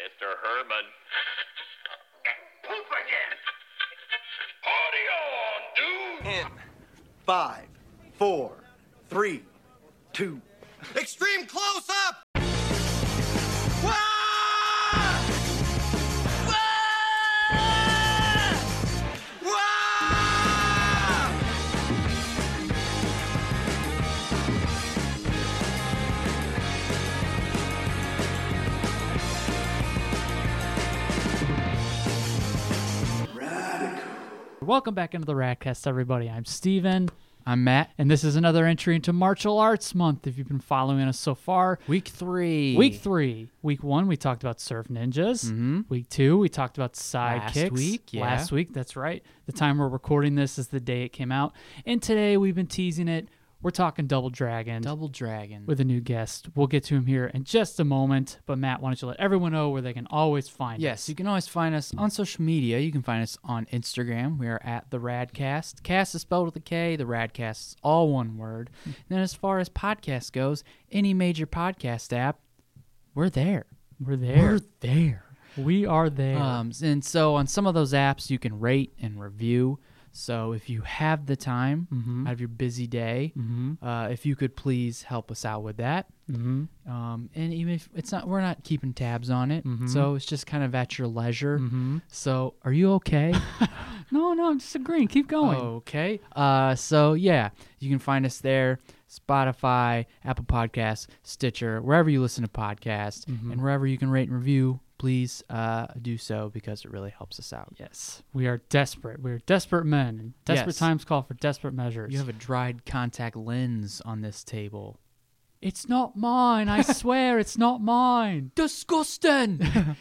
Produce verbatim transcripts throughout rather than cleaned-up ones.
Mister Herman. Poop again. Party on, dude. In five, four, three, two. Extreme close up. Wah! Wah! Wah! Welcome back into the Radcast, everybody. I'm Steven, I'm Matt. and this is another entry into Martial Arts Month. If you've been following us so far, Week three. week three, week one, we talked about Surf Ninjas. Mhm. Week two, we talked about sidekicks. Last week, yeah. Last week, that's right. The time we're recording this is the day it came out, and today we've been teasing it. We're talking Double Dragon. Double Dragon. With a new guest. We'll get to him here in just a moment. But Matt, why don't you let everyone know where they can always find Yes, us? you can always find us on social media. You can find us on Instagram. We are at the Radcast. Cast is spelled with a K. The Radcast is all one word. And then as far as podcast goes, any major podcast app, we're there. We're there. We're there. We are there. Um, and so on some of those apps, you can rate and review. So if you have the time Mhm. out of your busy day, Mhm. uh, if you could please help us out with that. Mm-hmm. Um, and even if it's not, we're not keeping tabs on it, Mhm. so it's just kind of at your leisure. Mm-hmm. So, are you okay? No, no, I'm just agreeing. Keep going. Okay. Uh, so yeah, you can find us there: Spotify, Apple Podcasts, Stitcher, wherever you listen to podcasts, Mhm. and wherever you can rate and review. Please uh, do so because it really helps us out. Yes, we are desperate. We are desperate men, and desperate Yes. times call for desperate measures. You have a dried contact lens on this table. It's not mine. I swear, it's not mine. Disgusting.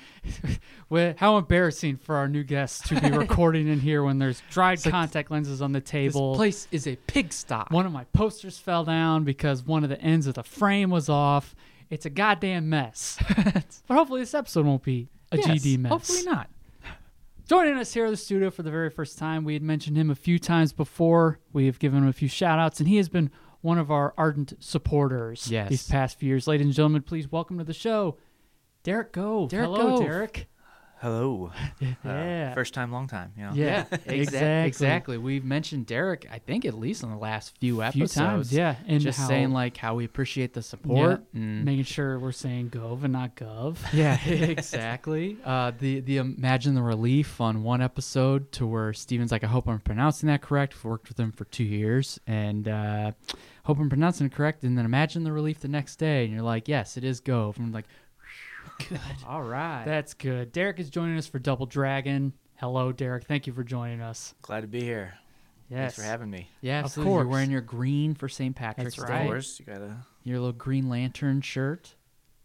Well, how embarrassing for our new guests to be recording in here when there's dried like contact lenses on the This table. place is a pigsty. One of my posters fell down because one of the ends of the frame was off. It's a goddamn mess. But hopefully this episode won't be a Yes, G D mess. Hopefully not. Joining us here at the studio for the very first time, we had mentioned him a few times before. We have given him a few shout-outs, and he has been one of our ardent supporters Yes. these past few years. Ladies and gentlemen, please welcome to the show, Derek Gove. Derek Hello, Gove. Derek. Hello. Yeah. Uh, first time, long time. You know? Yeah, exactly. exactly. Exactly. We've mentioned Derek, I think, at least in the last few Few episodes. times, yeah. And just how- saying like how we appreciate the support. and- making sure we're saying Gove and not Gov. yeah, exactly. Uh, the the imagine the relief on one episode to where Steven's like, I hope I'm pronouncing that correct. We've worked with him for two years and uh, hope I'm pronouncing it correct. And then imagine the relief the next day, and you're like, yes, it is Gove. And I'm like, good. All right. That's good. Derek is joining us for Double Dragon. Hello, Derek. Thank you for joining us. Glad to be here. Yes. Thanks for having me. yeah, of absolutely. You're course. wearing your green for Saint Patrick's That's Day. right. Of course, you gotta. Your little Green Lantern shirt.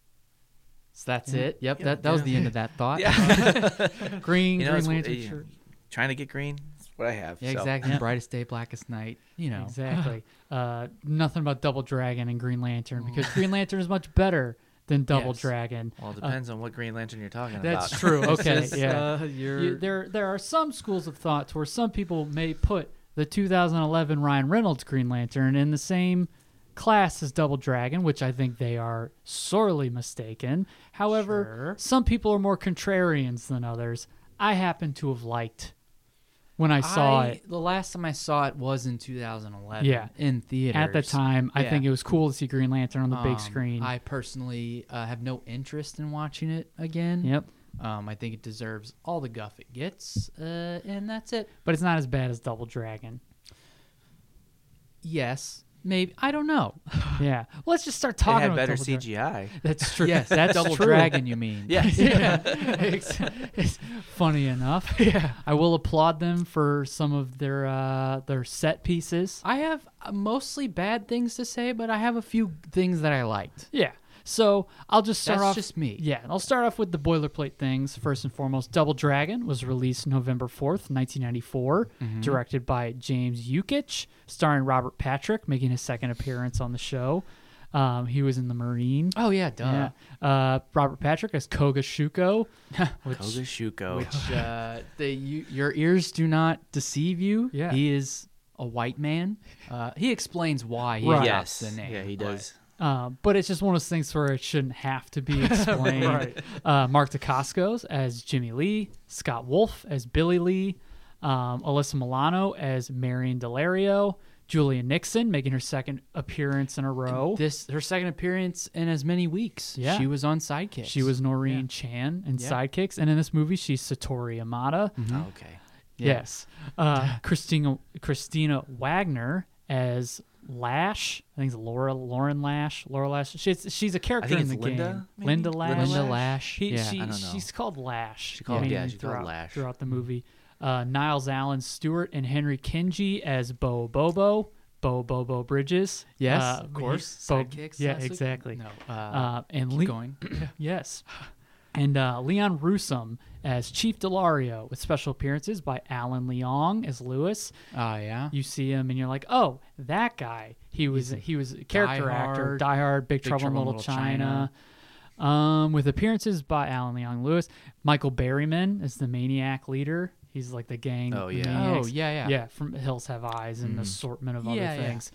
So that's Yeah. it. Yep, Yeah, that, that was yeah. the end of that thought. Yeah. Green, You know, Green it's- Lantern yeah. shirt. Trying to get green. That's what I have. Yeah, so. exactly. Yeah. Brightest day, blackest night. You know. Exactly. uh, nothing about Double Dragon and Green Lantern because Green Lantern is much better than Double Yes. Dragon. Well, it depends on what Green Lantern you're talking That's about. true. Okay, It's just, yeah. uh, you're- You- there, there are some schools of thought to where some people may put the two thousand eleven Ryan Reynolds Green Lantern in the same class as Double Dragon, which I think they are sorely mistaken. However, Sure. some people are more contrarians than others. I happen to have liked when I saw I- it. The last time I saw it was in two thousand eleven. Yeah. In theaters. At the time, I Yeah. think it was cool to see Green Lantern on the big Um, screen. I personally uh, have no interest in watching it again. Yep. Um, I think it deserves all the guff it gets, uh, and that's it. But it's not as bad as Double Dragon. Yes, maybe. I don't know. Yeah. Well, let's just start It talking had about better Double Dra- C G I. That's true. Yes, that's Double true. Dragon, you mean? Yes. Yeah. it's, it's funny enough. Yeah. I will applaud them for some of their uh, their set pieces. I have uh, mostly bad things to say, but I have a few things that I liked. Yeah. So I'll just start That's off. just me. Yeah. I'll start off with the boilerplate things. First and foremost, Double Dragon was released November fourth, nineteen ninety-four, Mm-hmm. directed by James Yukich, starring Robert Patrick, making his second appearance on the show. Um, he was in The Marine. Oh yeah, duh. Yeah. Uh, Robert Patrick as Koga Shuko, which Koga Shuko. Which uh, the you, your ears do not deceive you. Yeah. He is a white man. Uh, he explains why he Right. adopts Yes. the name. Yeah, he but, does. Uh, but it's just one of those things where it shouldn't have to be explained. Right. uh, Mark Dacascos as Jimmy Lee, Scott Wolf as Billy Lee, um, Alyssa Milano as Marion Delario, Julia Nixon making her second appearance in a row. This her second appearance in as many weeks. Yeah. She was on Sidekicks. She was Noreen Yeah. Chan in Yeah. Sidekicks, and in this movie she's Satori Amada. Oh, okay. Yes, uh, Christina Christina Wagner as Lash. I think it's Laura Lauren Lash. Laura Lash. She's she's a character think in the it's Linda, game. maybe? Linda Lash. Linda Lash. He, yeah. she, I don't know. She's called Lash. She called- yeah, she's called Lash. throughout the movie. Uh, Niles Allen Stewart and Henry Kinji as Bo Bobo. Bo Bobo Bridges. Yes, Uh, of course. Bo- Sidekicks. yeah, last week? exactly. No. Uh, Uh, and keep Le- going. Yes. And uh, Leon Rusum as Chief Delario with special appearances by Alan Leong as Lewis. Oh yeah. You see him and you're like, oh, that guy. He was he was a character Die actor, Hard, Die Hard, Big, Big Trouble in Trouble Little China. Um, with appearances by Alan Leong Lewis. Michael Berryman is the maniac leader. He's like the gang. Oh, the yeah. maniacs. Oh, yeah, yeah. Yeah, from Hills Have Eyes and an assortment of Yeah, other yeah. things.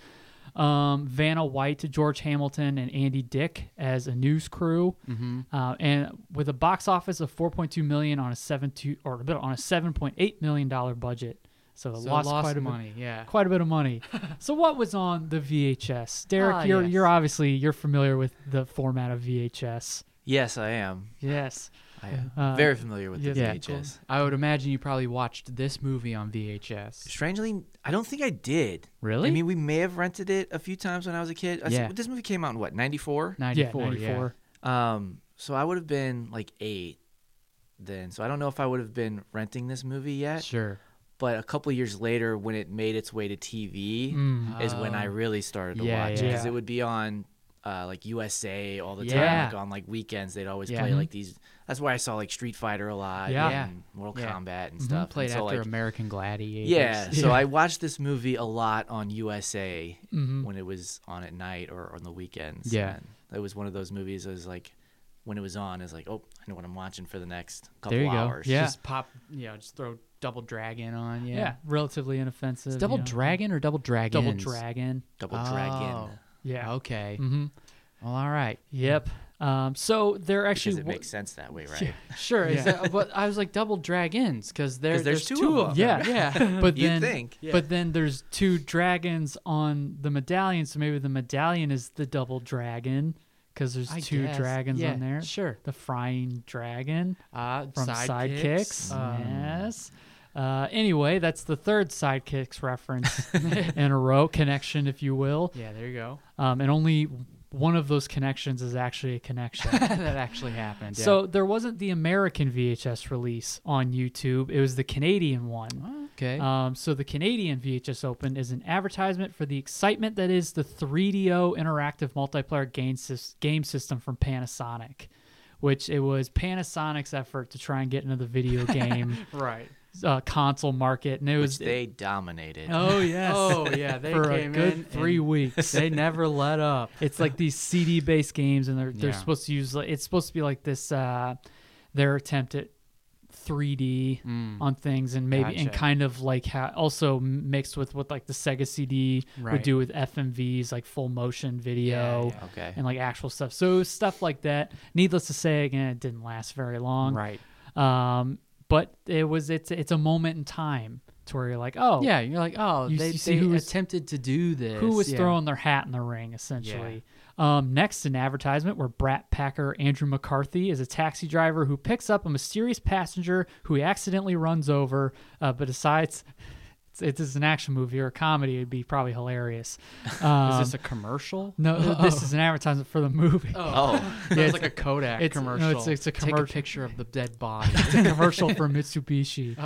Um, Vanna White, George Hamilton, and Andy Dick as a news crew, mm-hmm. uh, and with a box office of four point two million on a seven two or a bit on a seven point eight million dollar budget, so, it So lost, lost quite a money. bit, Yeah. quite a bit of money. So what was on the V H S, Derek? Ah, you're yes. you're obviously you're familiar with the format of V H S. Yes, I am. Yes. I am Uh, very familiar with the yeah, V H S. I would imagine you probably watched this movie on V H S. Strangely, I don't think I did. Really? I mean, we may have rented it a few times when I was a kid. I Yeah. said, this movie came out in what, ninety-four? ninety-four. Yeah, ninety-four. Um, so I would have been like eight then. So I don't know if I would have been renting this movie Yeah. yet. Sure. But a couple of years later, when it made its way to T V, Mm. is when I really started to Yeah, watch it yeah. because it would be on uh, like U S A all the Yeah. time. Like on like weekends, they'd always Yeah. play Mhm. like these. That's why I saw like Street Fighter a lot, Yeah. and Mortal Yeah. Kombat and stuff. Played and so, after like, American Gladiators. yeah, so Yeah. I watched this movie a lot on U S A Mhm. when it was on at night or on the weekends. Yeah. and it was one of those movies. That was like when it was on, is like, oh, I know what I'm watching for the next couple There you go. hours. Yeah. Just pop. You know, just throw Double Dragon on. Yeah. Yeah, relatively inoffensive. It's Double you know. Dragon or Double Dragon? Double Dragon. Double Oh. Dragon. Yeah. Okay. Mm-hmm. Well, all right. Yep. Um, so they're Because actually it makes sense that way, right? Yeah. Sure. Is Yeah. that, but I was like Double Dragons because there, 'Cause there's there's, two two of of Yeah, them. Yeah. but You'd then, think. but then there's two dragons on the medallion, so maybe the medallion is the double dragon because there's I two guess. dragons Yeah, on there. sure. The frying dragon Uh, from Sidekicks. Um, Yes. Uh, anyway, that's the third Sidekicks reference in a row, connection, if you will. Yeah, there you go. Um, and only one of those connections is actually a connection. That actually happened. Yeah. So there wasn't the American V H S release on YouTube. It was the Canadian one. okay. Um, so the Canadian V H S Open is an advertisement for the excitement that is the three D O interactive multiplayer game, sys- game system from Panasonic, which it was Panasonic's effort to try and get into the video game right. uh, console market, and it was Which they dominated. oh yes, Oh yeah, they for a came good in three and weeks. They never let up. It's like these C D based games, and they're they're Yeah. supposed to use like it's supposed to be like this uh, their attempt at three D Mm. on things, and maybe and Gotcha. kind of like how also mixed with what like the Sega C D would Right. do with F M Vs, like full motion video Yeah, yeah. Okay. and like actual stuff. So it was stuff like that. Needless to say, again, it didn't last very long. Right. Um, but it was it's it's a moment in time to where you're like, oh Yeah, you're like, oh, You they, see they who was- attempted to do this. who was yeah. throwing their hat in the ring, essentially. Um, next, an advertisement where Brat Packer Andrew McCarthy is a taxi driver who picks up a mysterious passenger who he accidentally runs over, uh, but decides it's, it's an action movie or a comedy. It'd be probably hilarious. Um, Is this a commercial? no, this is an advertisement for the movie. Oh, Yeah, it's- it's like a Kodak it's- no, commercial. it's- it's a Take commercial. a picture of the dead body. It's a commercial for Mitsubishi.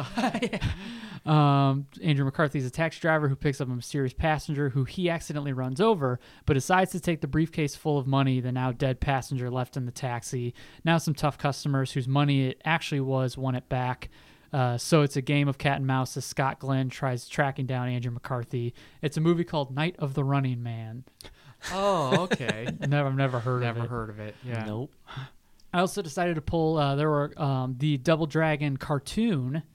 Um, Andrew McCarthy is a taxi driver who picks up a mysterious passenger who he accidentally runs over, but decides to take the briefcase full of money the now dead passenger left in the taxi. Now some tough customers whose money it actually was want it back. Uh, so it's a game of cat and mouse as Scott Glenn tries tracking down Andrew McCarthy. It's a movie called Night of the Running Man. Oh, okay. Never, I've never heard Never of it. heard of it. Yeah. nope. I also decided to pull. Uh, there were um, the Double Dragon cartoon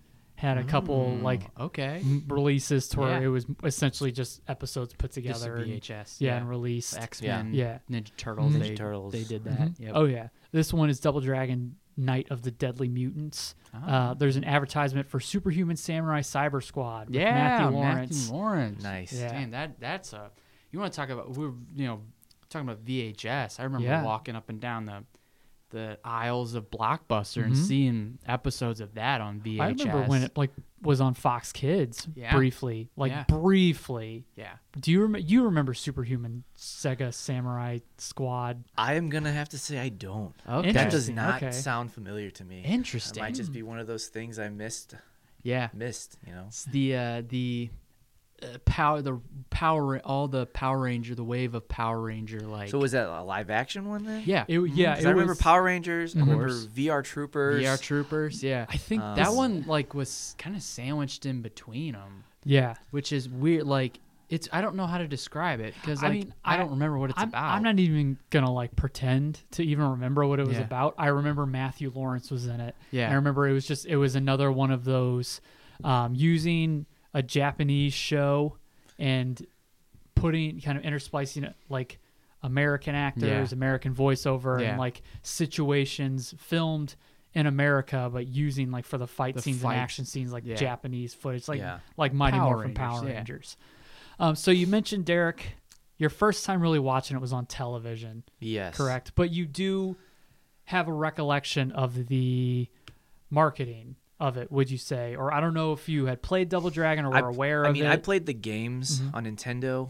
had a couple like Okay. m- releases to where Yeah. it was essentially just episodes put Just a together. and- V H S. yeah, and released. X Men. Yeah. Ninja Turtles. Mhm. They, Ninja Turtles. They did that. Mhm. Yep. Oh yeah, this one is Double Dragon: Night of the Deadly Mutants. Ah. Uh, there's an advertisement for Superhuman Samurai Cyber Squad. With yeah, Matthew Lawrence. Lawrence. Nice. Yeah. Damn, that that's a. You want to talk about? We're you know talking about V H S. I remember Yeah. walking up and down the the aisles of Blockbuster and Mhm. seeing episodes of that on V H S. I remember when it like was on Fox Kids Yeah. briefly, like Yeah. briefly. Yeah. Do you remember? You remember Superhuman Sega Samurai Squad? I am gonna have to say I don't. Okay. That does Interesting, not okay. sound familiar to me. Interesting. It might just be one of those things I missed. Yeah. Missed, you know. It's the uh, the uh, power the power all the Power Ranger the wave of Power Ranger like So was that a live action one then? yeah It, yeah, 'Cause it I remember was, Power Rangers. I Of remember course. V R Troopers. V R Troopers yeah I think Um, that this- one like was kind of sandwiched in between them, Yeah, which is weird. Like it's I don't know how to describe it because I like, mean, I, I- don't remember what it's I'm, about. I'm not even gonna like pretend to even remember what it was Yeah. about. I remember Matthew Lawrence was in it. Yeah. I remember it was just it was another one of those um, using a Japanese show and putting kind of intersplicing it like American actors, Yeah. American voiceover, Yeah. and like situations filmed in America, but using like for the fight The scenes fights. and action scenes like Yeah. Japanese footage, like Yeah. like Mighty Power Morphin Power Rangers, yeah. Rangers. Um, so you mentioned Derek, your first time really watching it was on television, Yes. correct? But you do have a recollection of the marketing of it, would you say? Or I don't know if you had played Double Dragon or were I, aware I of mean, it. I played the games Mhm. on Nintendo,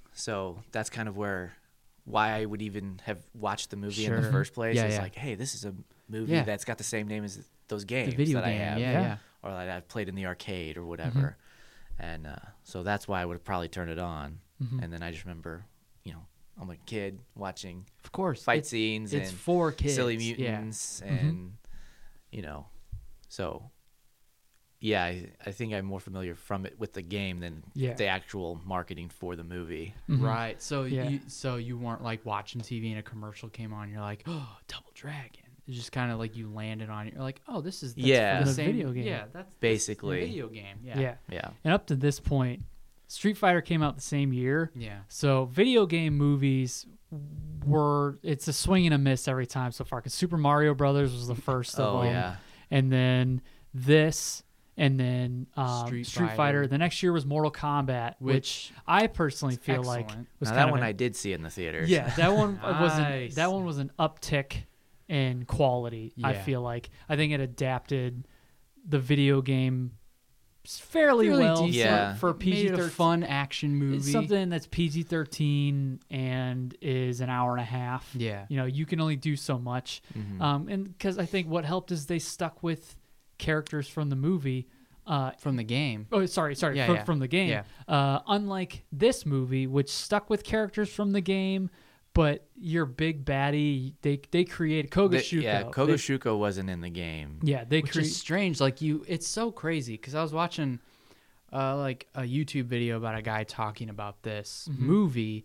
so that's kind of where why I would even have watched the movie in the Sure. first place. Yeah, It's yeah. like, hey, this is a movie Yeah. that's got the same name as those the games video that game I have, yeah Yeah. yeah or that I've played in the arcade or whatever. And uh, so that's why I would have probably turned it on. Mhm. And then I just remember, you know, I'm a kid watching of course fight it's, scenes it's and for kids silly yeah. mutants Mhm. and you know, so yeah, I, I think I'm more familiar from it with the game than Yeah. the actual marketing for the movie. Mhm. Right. So Yeah. you so you weren't like watching T V and a commercial came on. You're like, oh, Double Dragon. It's just kind of like you landed on it. You're like, oh, this is that's Yeah. from the The same video game. Yeah, that's that's the Basically. video game. Yeah. Yeah. Yeah. And up to this point, Street Fighter came out the same year. Yeah. So video game movies were it's a swing and a miss every time so far. Because Super Mario Brothers was the first of Oh them, yeah. and then this, and then um, Street, Street Fighter. Fighter. The next year was Mortal Kombat, which, Which I personally is feel like excellent. was Now kind that of one an- I did see in the theaters. yeah, that one was an, Nice. that one was an uptick in quality. I Yeah. feel like I think it adapted the video game fairly, Really well decent. Yeah. for, for Made P G it a thirteen. fun action movie. It's something that's P G thirteen and is an hour and a half. Yeah. You know, you can only do so much. Mhm. Um, and because I think what helped is they stuck with characters from the movie. Uh, From the game. oh, sorry, sorry, Yeah, from, yeah. from the game. Yeah. Uh, unlike this movie, which stuck with characters from the game, but your big baddie, they they created The- Kogashuko. yeah, They- Kogashuko wasn't in the game. yeah, they Which created. is strange. Like you, it's so crazy because I was watching, uh, like a YouTube video about a guy talking about this Mhm. movie,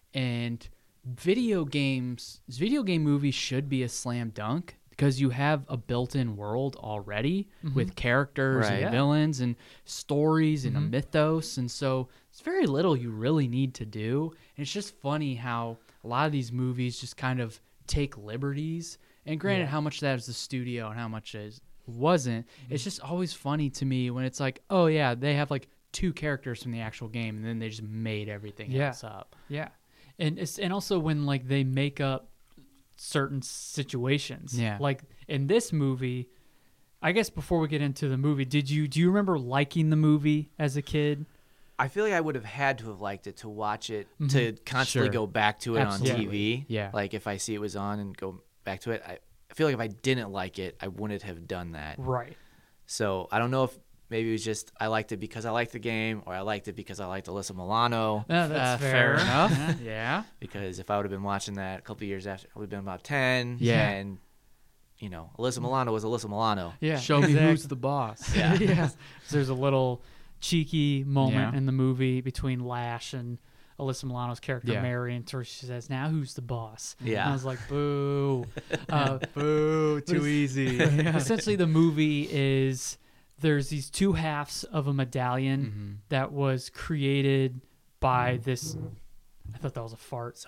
and video games. Video game movies should be a slam dunk because you have a built-in world already with characters Right. and Yeah. villains and stories and a Mhm. mythos, and so it's very little you really need to do. And it's just funny how a lot of these movies just kind of take liberties. And granted, Yeah. how much of that is the studio and how much is wasn't. It's just always funny to me when it's like, oh yeah, they have like two characters from the actual game, and then they just made everything Yeah. else up. Yeah, and it's and also when like they make up certain situations. Yeah. like in this movie. I guess before we get into the movie, did you do you remember liking the movie as a kid? I feel like I would have had to have liked it to watch it to constantly Sure. go back to it Absolutely. on T V. Yeah. Like if I see it was on and go back to it, I, I feel like if I didn't like it, I wouldn't have done that. Right. So I don't know if maybe it was just I liked it because I liked the game, or I liked it because I liked Alyssa Milano. Yeah, that's Uh, fair. enough. yeah. Because if I would have been watching that a couple of years after, I would have been about ten. Yeah. And you know, Alyssa Milano was Alyssa Milano. Yeah. Show me exactly. who's the boss. Yeah. yeah. So there's a little cheeky moment Yeah. in the movie between Lash and Alyssa Milano's character Yeah. Mary, and where she says, "Now who's the boss?" Yeah. And I was like, "Boo, uh, Boo, too Was- easy. Essentially, the movie is there's these two halves of a medallion Mm-hmm. that was created by this. I thought that was a fart.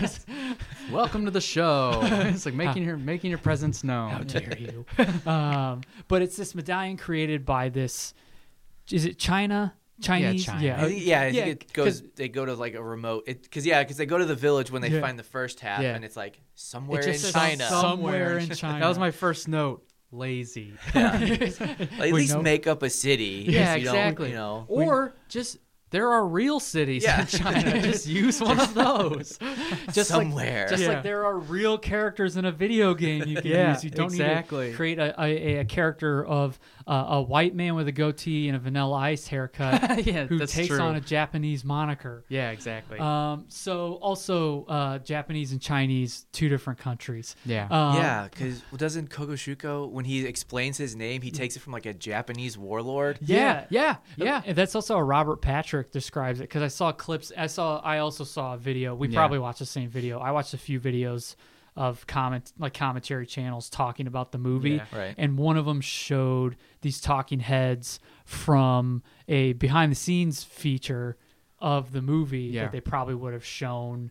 Welcome to the show. It's like making your making your presence known. How dare you? um, but it's this medallion created by this. Is it China? Chinese? China. Yeah. I think, yeah, I yeah, think it goes. 'cause- They go to like a remote. Because yeah, because they go to the village when they Yeah. find the first half, Yeah. and it's like somewhere It in just says China. somewhere in China. That was my first note. Lazy. Like, at Wait, least no. make up a city. Yeah, if you don't, exactly. You know. Or just there are real cities Yeah. in China. Just use one of those. just like- somewhere. Just Yeah. like there are real characters in a video game you can Yeah, use. You don't exactly. need to create a, a, a character of uh, a white man with a goatee and a Vanilla Ice haircut Yeah, who that's takes true. on a Japanese moniker. Yeah, exactly. Um, so also uh, Japanese and Chinese, two different countries. yeah. Um, Yeah, because doesn't Kogoshuko, when he explains his name, he takes it from like a Japanese warlord? Yeah, yeah, yeah. And that's also how Robert Patrick describes it because I saw clips. I saw. I also saw a video. We Yeah. probably watched the same video. I watched a few videos of comment like commentary channels talking about the movie, Yeah. Right. and one of them showed these talking heads from a behind the scenes feature of the movie Yeah. that they probably would have shown.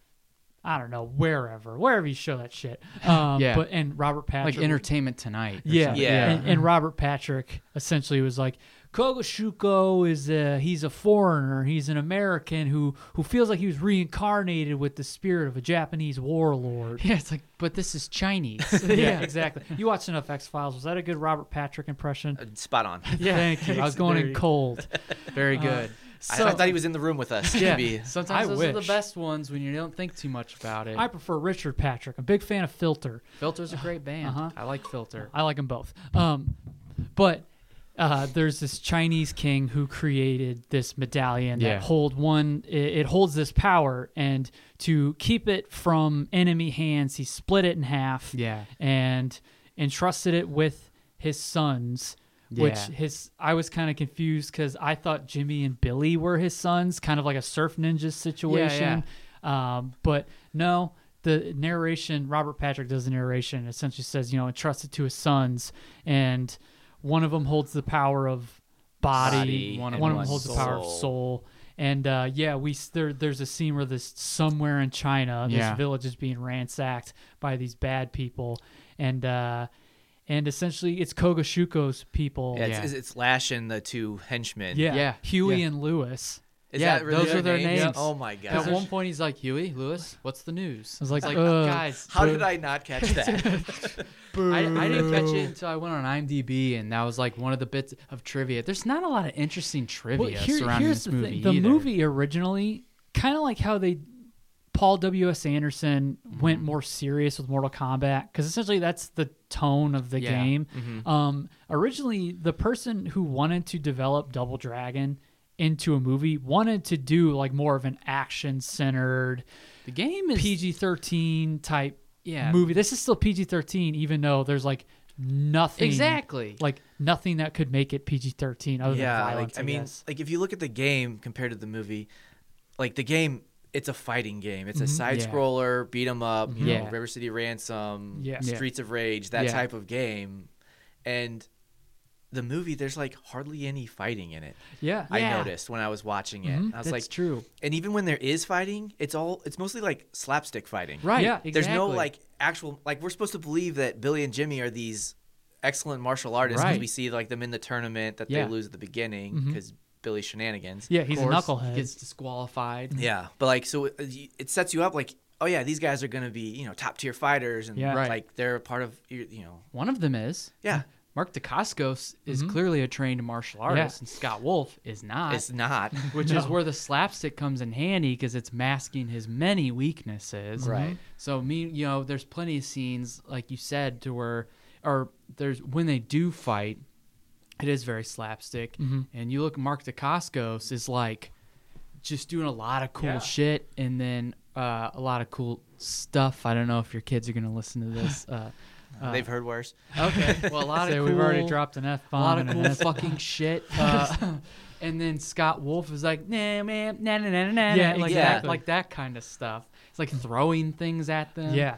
I don't know, wherever, wherever you show that shit. Um, Yeah. But and Robert Patrick, Like Entertainment Tonight. or yeah, something. Yeah. And, and Robert Patrick essentially was like, Kogoshuko is a, he's a foreigner. He's an American who who feels like he was reincarnated with the spirit of a Japanese warlord. Yeah, it's like, but this is Chinese. yeah, exactly. You watched enough X Files. Was that a good Robert Patrick impression? Uh, Spot on. Yeah, thank you. I was going There in you- cold. Very good. I, So I thought he was in the room with us. yeah. Maybe. Sometimes I those are the wish. best ones when you don't think too much about it. I prefer Richard Patrick. I'm a big fan of Filter. Filter's a great band. Uh-huh. I like Filter. I like them both. Um, but uh, there's this Chinese king who created this medallion Yeah. that hold one. It, it holds this power, and to keep it from enemy hands, he split it in half. Yeah. and entrusted it with his sons. Which Yeah. his I was kind of confused because I thought Jimmy and Billy were his sons, kind of like a surf ninja situation. Um, but no, the narration, Robert Patrick does the narration, essentially says, you know, entrusted to his sons, and one of them holds the power of body, Body one, and one of them one holds the power of soul. soul. And uh, yeah, we s- there, there's a scene where this somewhere in China, Yeah. this village is being ransacked by these bad people, and uh, and essentially it's Kogoshuko's people. Yeah, Yeah, it's, it's Lash and the two henchmen. Yeah. Huey Yeah. and Lewis. Is Yeah, that really those are their names. Oh my At god. one point, he's like, Huey, Lewis, what's the news? I was like, It's uh, guys, How did I not catch that? I, I didn't catch it until I went on IMDb, and that was like one of the bits of trivia. There's not a lot of interesting trivia Well, here- surrounding here's this the movie. thing. The either. movie originally, kind of like how they, Paul W S Anderson went Mm-hmm. more serious with Mortal Kombat, because essentially that's the tone of the Yeah. game. Mm-hmm. Um, originally, the person who wanted to develop Double Dragon into a movie wanted to do like more of an action-centered the game is P G thirteen type Yeah. movie. This is still P G thirteen, even though there's like nothing exactly. like nothing that could make it P G thirteen other yeah, than violence. like I mean, guess. like if you look at the game compared to the movie, like the game, it's a fighting game. It's a side Yeah. scroller, beat 'em up, you know, Yeah. River City Ransom, Yeah. Yeah. Streets of Rage, that Yeah. type of game. And the movie, there's like hardly any fighting in it. yeah, I Yeah. noticed when I was watching it. Mhm, I was that's like, true. and even when there is fighting, it's all it's mostly like slapstick fighting. Right. Yeah, exactly. There's no like actual like we're supposed to believe that Billy and Jimmy are these excellent martial artists because Right. we see like them in the tournament that Yeah. they lose at the beginning Mhm. because Billy's shenanigans. Yeah, Of he's a course, knucklehead. He gets disqualified. Yeah, but like so it, it sets you up like oh yeah these guys are gonna be you know top tier fighters and Yeah. Right. like they're a part of you you know One of them is yeah Mark Dacascos is Mhm. clearly a trained martial artist, and Scott Wolf is not. it's not which is where the slapstick comes in handy because it's masking his many weaknesses. Right. So me, you know, there's plenty of scenes like you said to where, or there's when they do fight, it is very slapstick. Mhm. And you look, at Mark Dacascos is like just doing a lot of cool Yeah. shit, and then uh, a lot of cool stuff. I don't know if your kids are gonna listen to this. Uh, uh, they've heard worse. okay. Well, a lot Say of cool, we've already dropped an F a bomb. lot of and an cool F- fucking shit. Uh, and then Scott Wolf is like, nah, man, nah, nah, nah, nah, nah, Yeah, like exactly. that, like that kind of stuff. It's like throwing things at them. Yeah.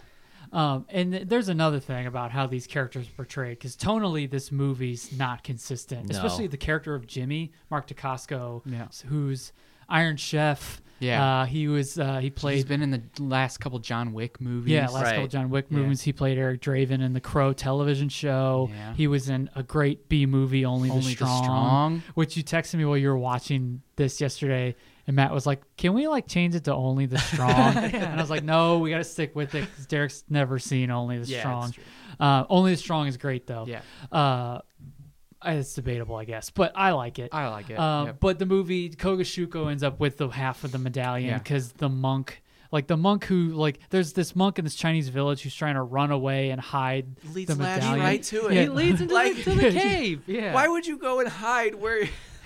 Um, and th- there's another thing about how these characters are portrayed, because tonally this movie's not consistent, No. especially the character of Jimmy, Mark Dacascos, Yeah. who's Iron Chef. Yeah. Uh, he was uh, he played He's been in the last couple John Wick movies. Yeah, last couple Right. John Wick Yeah. movies. He played Eric Draven in the Crow television show. Yeah. He was in a great B movie, Only, Only the, the Strong, Strong. which you texted me while you were watching this yesterday. And Matt was like, "Can we like change it to Only the Strong?" And I was like, "No, we got to stick with it because Derek's never seen Only the Yeah, Strong. it's true. Uh, Only the Strong is great though. Yeah. Uh, it's debatable, I guess, but I like it. I like it. Um, Yep. But the movie Kogashuko ends up with the half of the medallion Yeah. because the monk, like the monk who, like, there's this monk in this Chinese village who's trying to run away and hide Leads the Lash medallion. right to it. Yeah. He leads into Like- the, to the cave. Yeah. Why would you go and hide where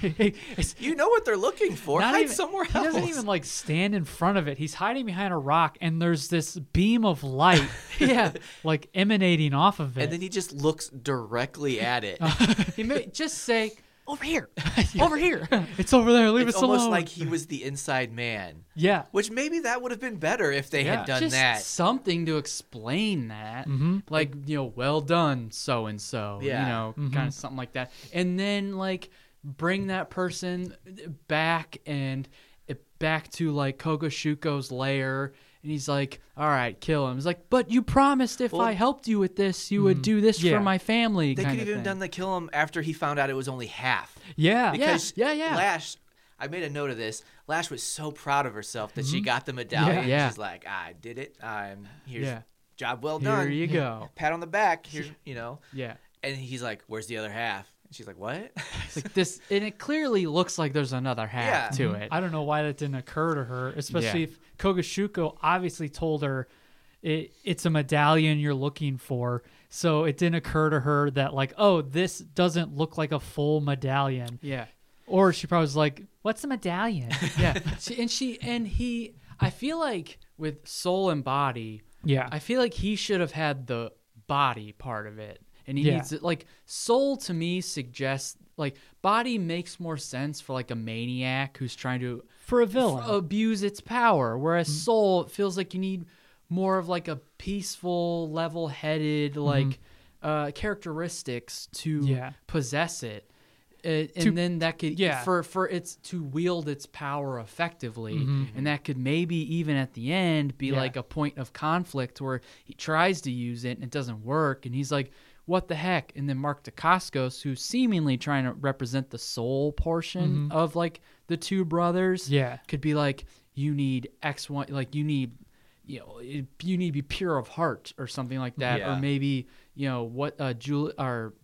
It's- you know what they're looking for? not Hide even- somewhere he else. doesn't even like stand in front of it. He's hiding behind a rock, and there's this beam of light, Yeah. like emanating off of it. and then he just looks directly at it. He may just say, over here. Over here. it's over there. Leave It's us almost alone. like he was the inside man. yeah, Which maybe that would have been better if they Yeah. had done just that. something to explain that. Like, you know, well done, so and so. Yeah. You know, kind of something like that. And then, like, bring that person back and it back to, like, Kogashuko's lair. And he's like, all right, kill him. He's like, but you promised if Well- I helped you with this, you would do this Yeah. for my family. They kind could have of even thing. done the kill him after he found out it was only half. yeah, Because yeah, yeah. Lash, I made a note of this. Lash was so proud of herself that she got the medallion. Yeah. She's like, I did it. I'm here's Yeah. job well Here done. you go. Pat on the back. Here's you know. Yeah. And he's like, where's the other half? And she's like, what? Like this, and it clearly looks like there's another half Yeah. to it. I don't know why that didn't occur to her, especially Yeah. if Kogashuko obviously told her it, it's a medallion you're looking for. So it didn't occur to her that, like, oh, this doesn't look like a full medallion. Yeah. Or she probably was like, what's a medallion? Yeah. She, and she and he, I feel like with soul and body, yeah. I feel like he should have had the body part of it. And he Yeah. needs it. Like, soul to me suggests, like, body makes more sense for, like, a maniac who's trying to For a villain. f- abuse its power. Whereas Mm-hmm. soul, it feels like you need more of, like, a peaceful, level headed, like, uh, characteristics to Mm-hmm. Yeah. possess it. Uh, and To- then that could yeah. for for it's to wield its power effectively, Mm-hmm. and that could maybe even at the end be Yeah. like a point of conflict where he tries to use it and it doesn't work, and he's like, "What the heck?" And then Mark Dacascos, who's seemingly trying to represent the soul portion of like the two brothers, Mm-hmm. Yeah. could be like, "You need X one, like you need." You know, it- you need to be pure of heart or something like that, Yeah. or maybe you know what uh, Julie or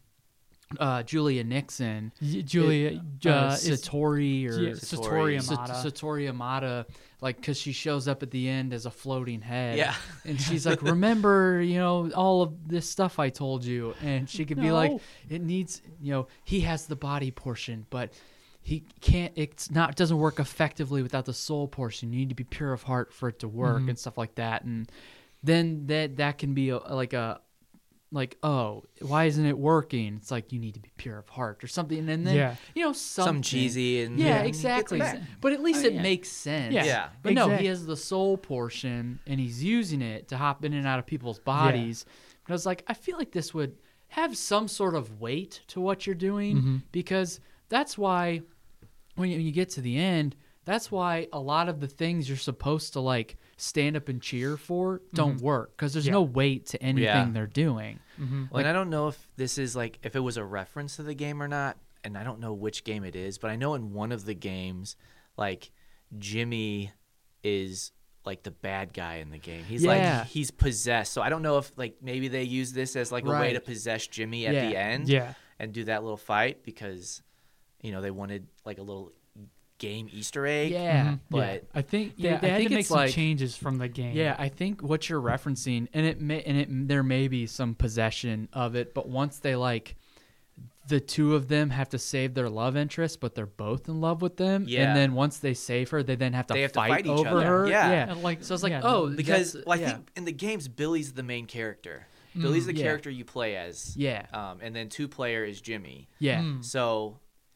uh, Julia Nixon, Y- Julia uh, uh, is- Satori or yeah, Satori Satori. Amada. Sa- Satori Amada, like because she shows up at the end as a floating head. Yeah. and she's like, "Remember, you know, all of this stuff I told you," and she could be like, No. "It needs, you know, he has the body portion, but." He can't. It's not. Doesn't work effectively without the soul portion. You need to be pure of heart for it to work, Mm-hmm. and stuff like that. And then that that can be a, like a, like oh, why isn't it working? It's like you need to be pure of heart or something. And then Yeah. you know Some something. cheesy and Yeah, and he gets exactly. it back. But at least Oh, it yeah. makes sense. Yeah. Yeah. But no, Exact- he has the soul portion and he's using it to hop in and out of people's bodies. But I was like, I feel like this would have some sort of weight to what you're doing Mm-hmm. because that's why when you, when you get to the end, that's why a lot of the things you're supposed to like stand up and cheer for don't work because there's Yeah. no weight to anything Yeah. they're doing. Well, and I don't know if this is like if it was a reference to the game or not, and I don't know which game it is, but I know in one of the games, like Jimmy is like the bad guy in the game. He's Yeah. like he's possessed. So I don't know if like maybe they use this as like a way Right. to possess Jimmy at Yeah. the end, Yeah. and do that little fight because you know they wanted like a little game Easter egg. Yeah. But yeah. I think Yeah, yeah, they I had think to make it's some like- changes from the game. Yeah, I think what you're referencing, and it may, and it there may be some possession of it, but once they like, the two of them have to save their love interest, but they're both in love with them. Yeah. And then once they save her, they then have to, They have to fight, fight each over other. her. Yeah. And, like, So it's like, yeah, oh, because that's- well, I yeah. think in the games Billy's the main character. Billy's the yeah. character you play as. Yeah. Um, and then two player is Jimmy. Yeah. Mm. So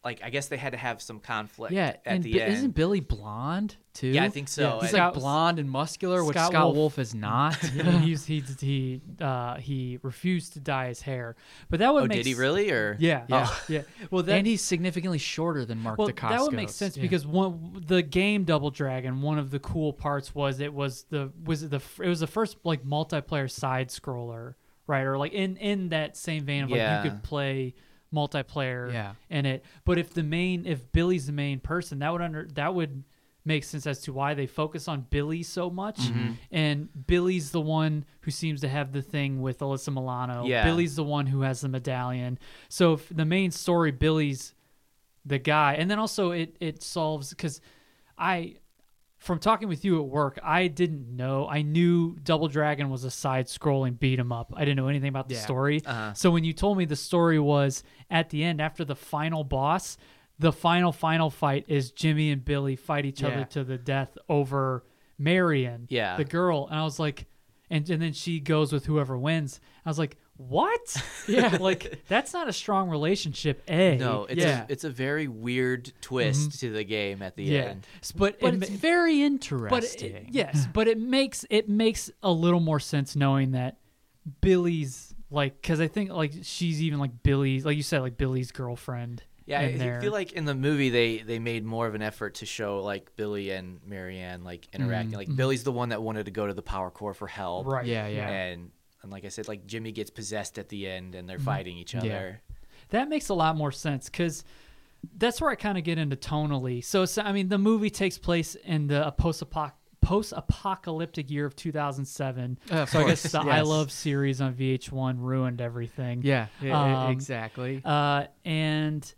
like I guess they had to have some conflict. Yeah, at and the Bi- end. isn't Billy blonde too? Yeah, I think so. He's And- like Scott- blonde and muscular, which Scott Scott Wolf- Wolf is not. he's he he uh, he refused to dye his hair, but that would oh, make did he s- really? Or Yeah, yeah, Oh. yeah. Well, that and he's significantly shorter than Mark well, Dacascos. that would make sense Yeah. because one the game Double Dragon. One of the cool parts was it was the was it the f- it was the first like multiplayer side scroller, right? Or like in in that same vein of like Yeah. you could play multiplayer Yeah. in it. But if the main if Billy's the main person, that would under that would make sense as to why they focus on Billy so much. Mm-hmm. And Billy's the one who seems to have the thing with Alyssa Milano. Yeah. Billy's the one who has the medallion. So if the main story, Billy's the guy, and then also it it solves because I. From talking with you at work, I didn't know. I knew Double Dragon was a side-scrolling beat 'em up. I didn't know anything about the Yeah. story. Uh-huh. So when you told me the story was at the end, after the final boss, the final final fight is Jimmy and Billy fight each Yeah. other to the death over Marion, Yeah. the girl, and I was like, and and then she goes with whoever wins. I was like, what? Yeah, like that's not a strong relationship. A No, it's yeah. a, it's a very weird twist to the game at the yeah, end. S- but but it it's ma- very but interesting. it, yes, but it makes it makes a little more sense knowing that Billy's like because I think like she's even like Billy's like you said like Billy's girlfriend. Yeah, I in there. feel like in the movie they they made more of an effort to show like Billy and Marianne like interacting. Like Billy's the one that wanted to go to the Power Core for help. right. Yeah, yeah. And and like I said, like Jimmy gets possessed at the end and they're fighting each other. That makes a lot more sense because that's where I kind of get into tonally. So, so I mean, the movie takes place in the post-apoc- post-apocalyptic year of two thousand seven. Of so I guess course, the I yes. Love series on V H one ruined everything. Yeah, yeah, Um, exactly. Uh, and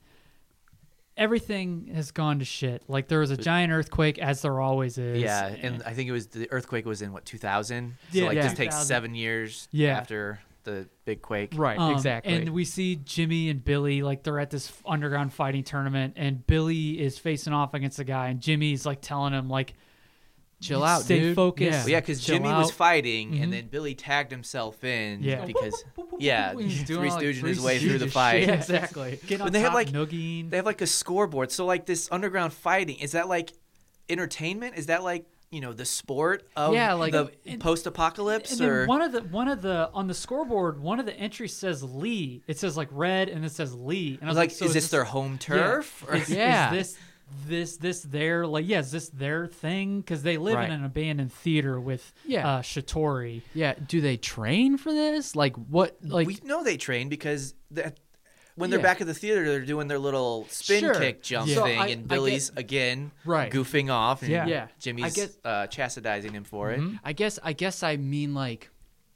everything has gone to shit. Like there was a giant earthquake, as there always is. Yeah, and I think it was the earthquake was in what two thousand. So Yeah, like yeah. this takes two thousand. seven years Yeah. after the big quake. Right, Um, exactly. And we see Jimmy and Billy like they're at this underground fighting tournament, and Billy is facing off against a guy, and Jimmy's like telling him like, Chill out, stay dude. focused. Yeah. Well, yeah, because Chill Jimmy was out. fighting, Mhm. and then Billy tagged himself in Yeah. because yeah, He's doing Three all, like, Stooging Three his way through the Stooges fight. shit. Exactly. Get on But they have, top, like- noogie. They have like a scoreboard. So like this underground fighting, is that like entertainment? Is that like, you know, the sport of Yeah, like- the And- post-apocalypse? And then or one of the one of the on the scoreboard, one of the entries says Lee. It says like red, and it says Lee. And I was like, like, so is this their home turf? Or- Is, Yeah. is this this this their like yeah? Is this their thing? Because they live Right. in an abandoned theater with Yeah. uh, Shatori. Yeah, do they train for this? Like what? Like we know they train because that when they're Yeah. back at the theater, they're doing their little spin Sure. kick jump Yeah. So thing, I- and I Billy's get- again Right. goofing off, and Yeah. Yeah. Jimmy's I guess- uh, chastising him for it. I guess I guess I mean like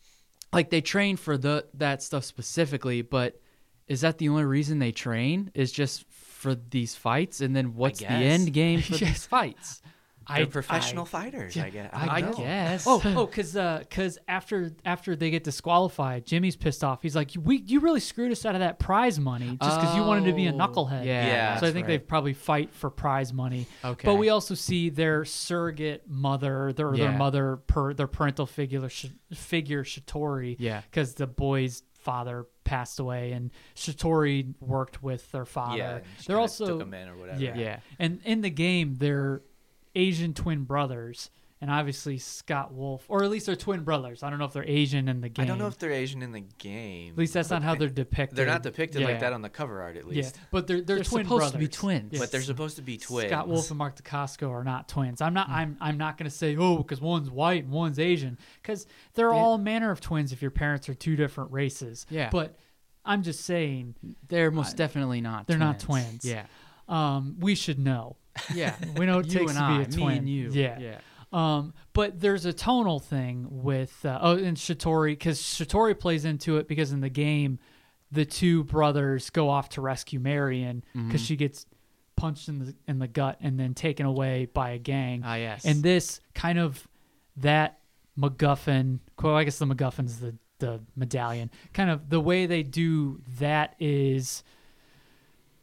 like they train for the that stuff specifically, but is that the only reason they train? Is just for these fights, and then what's the guess. end game for these fights? They're I- professional I- fighters, I guess. I, I, don't know. guess. Oh, oh, because because after after they get disqualified, Jimmy's pissed off. He's like, "We you really screwed us out of that prize money just because you wanted to be a Oh, knucklehead." Yeah, Yeah. So I that's think right. they probably fight for prize money. Okay. But we also see their surrogate mother, their their Yeah. mother, per their parental figure, Sh- figure Shatori. Yeah. Because the boy's father passed away, and Shatori worked with their father. Yeah, she they're kinda also took him in or whatever. Yeah. Yeah. And in the game, they're Asian twin brothers. And obviously Scott Wolf, or at least they're twin brothers. I don't know if they're Asian in the game. I don't know if they're Asian in the game. At least that's not how they're depicted. They're not depicted Yeah. like that on the cover art, at Yeah, least. but they're they're, They're twin supposed brothers. to be twins. Yes. But they're supposed to be twins. Scott Wolf and Mark Dacascos are not twins. I'm not. I'm. I'm not going to say oh because one's white and one's Asian because they're all manner of twins if your parents are two different races. Yeah. But I'm just saying, They're most definitely not. they're twins. not twins. Yeah. um, we should know. Yeah. We know what it You takes and to I, be a twin. me and you. Yeah. Yeah. Um, but there's a tonal thing with uh, oh, and Shatori because Shatori plays into it because in the game, the two brothers go off to rescue Marion because she gets punched in the in the gut and then taken away by a gang. Ah, yes. And this kind of that MacGuffin. Well, I guess the MacGuffin's the the medallion. Kind of the way they do that is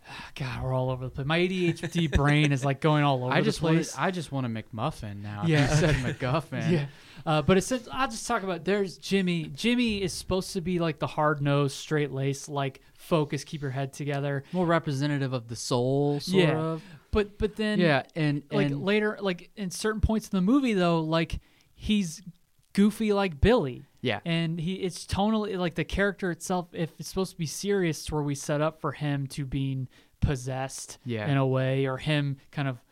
God, we're all over the place. My A D H D brain is like going all over I the just want place. I just want a McMuffin now. if Yeah. you said MacGuffin. Yeah. Uh, but it's I'll just talk about there's Jimmy. Jimmy is supposed to be like the hard nosed, straight laced, like focus, keep your head together. More representative of the soul, sort Yeah. of. But but then Yeah, and, like and later, like in certain points in the movie though, like he's goofy like Billy. Yeah. And he it's tonally like the character itself, if it's supposed to be serious, it's where we set up for him to being possessed Yeah. in a way, or him kind of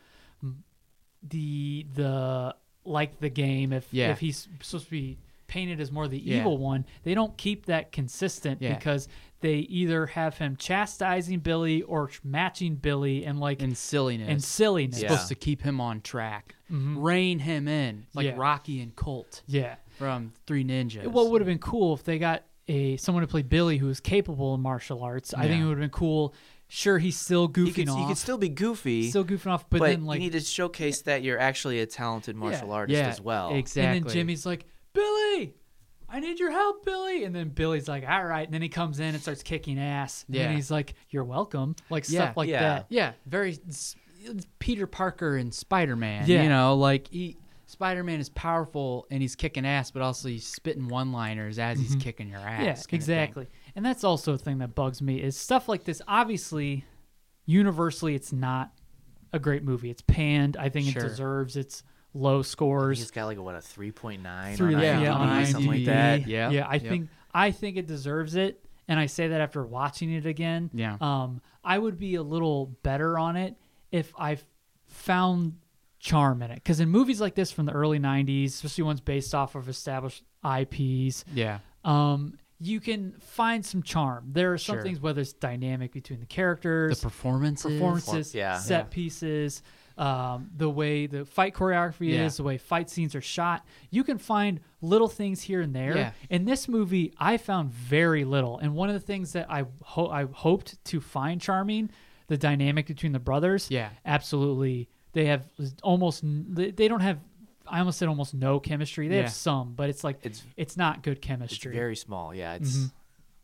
the the like the game if Yeah. if he's supposed to be painted as more the Yeah. evil one, they don't keep that consistent Yeah. because they either have him chastising Billy or matching Billy and like and silliness. and silliness. Yeah. supposed to keep him on track, rein him in, like Yeah. Rocky and Colt Yeah. from Three Ninjas. What would have been cool if they got a someone to play Billy who was capable in martial arts. I think Yeah. it would have been cool. Sure, he's still goofing You could, off. you could still be goofy, still goofing off, but, but, then like you need to showcase that you're actually a talented martial artist yeah, as well. exactly. and then Jimmy's like, Billy, I need your help, Billy. And then Billy's like, all right. And then he comes in and starts kicking ass. And Yeah. then he's like, you're welcome. Like Yeah. stuff like Yeah. that. Yeah, very s- Peter Parker and Spider-Man. Yeah. You know, like he Spider-Man is powerful and he's kicking ass, but also he's spitting one-liners as he's kicking your ass. Mm-hmm. Yeah, kind of thing. exactly. And that's also a thing that bugs me is stuff like this. Obviously, universally, it's not a great movie. It's panned. I think Sure. it deserves its low He's scores. got like a, what a three point nine Three, on yeah, IMDb, on something like IMDb. that. Yeah. yeah. I Yep. think I think it deserves it, and I say that after watching it again. Yeah. Um, I would be a little better on it if I found charm in it, because in movies like this from the early nineties, especially ones based off of established I Ps, Yeah. um, you can find some charm. There are some Sure. things, whether it's dynamic between the The characters, performances. performances, Yeah. set Yeah. pieces, um, the way the fight choreography Yeah. is, the way fight scenes are shot. You can find little things here and there. Yeah. In this movie, I found very little. And one of the things that I ho- I hoped to find charming, the dynamic between the brothers. Yeah. Absolutely. They have almost, n- they they don't have, I almost said almost no chemistry. They Yeah. have some, but it's like, it's, It's- not good It's chemistry. very small. Yeah, it's Mm-hmm.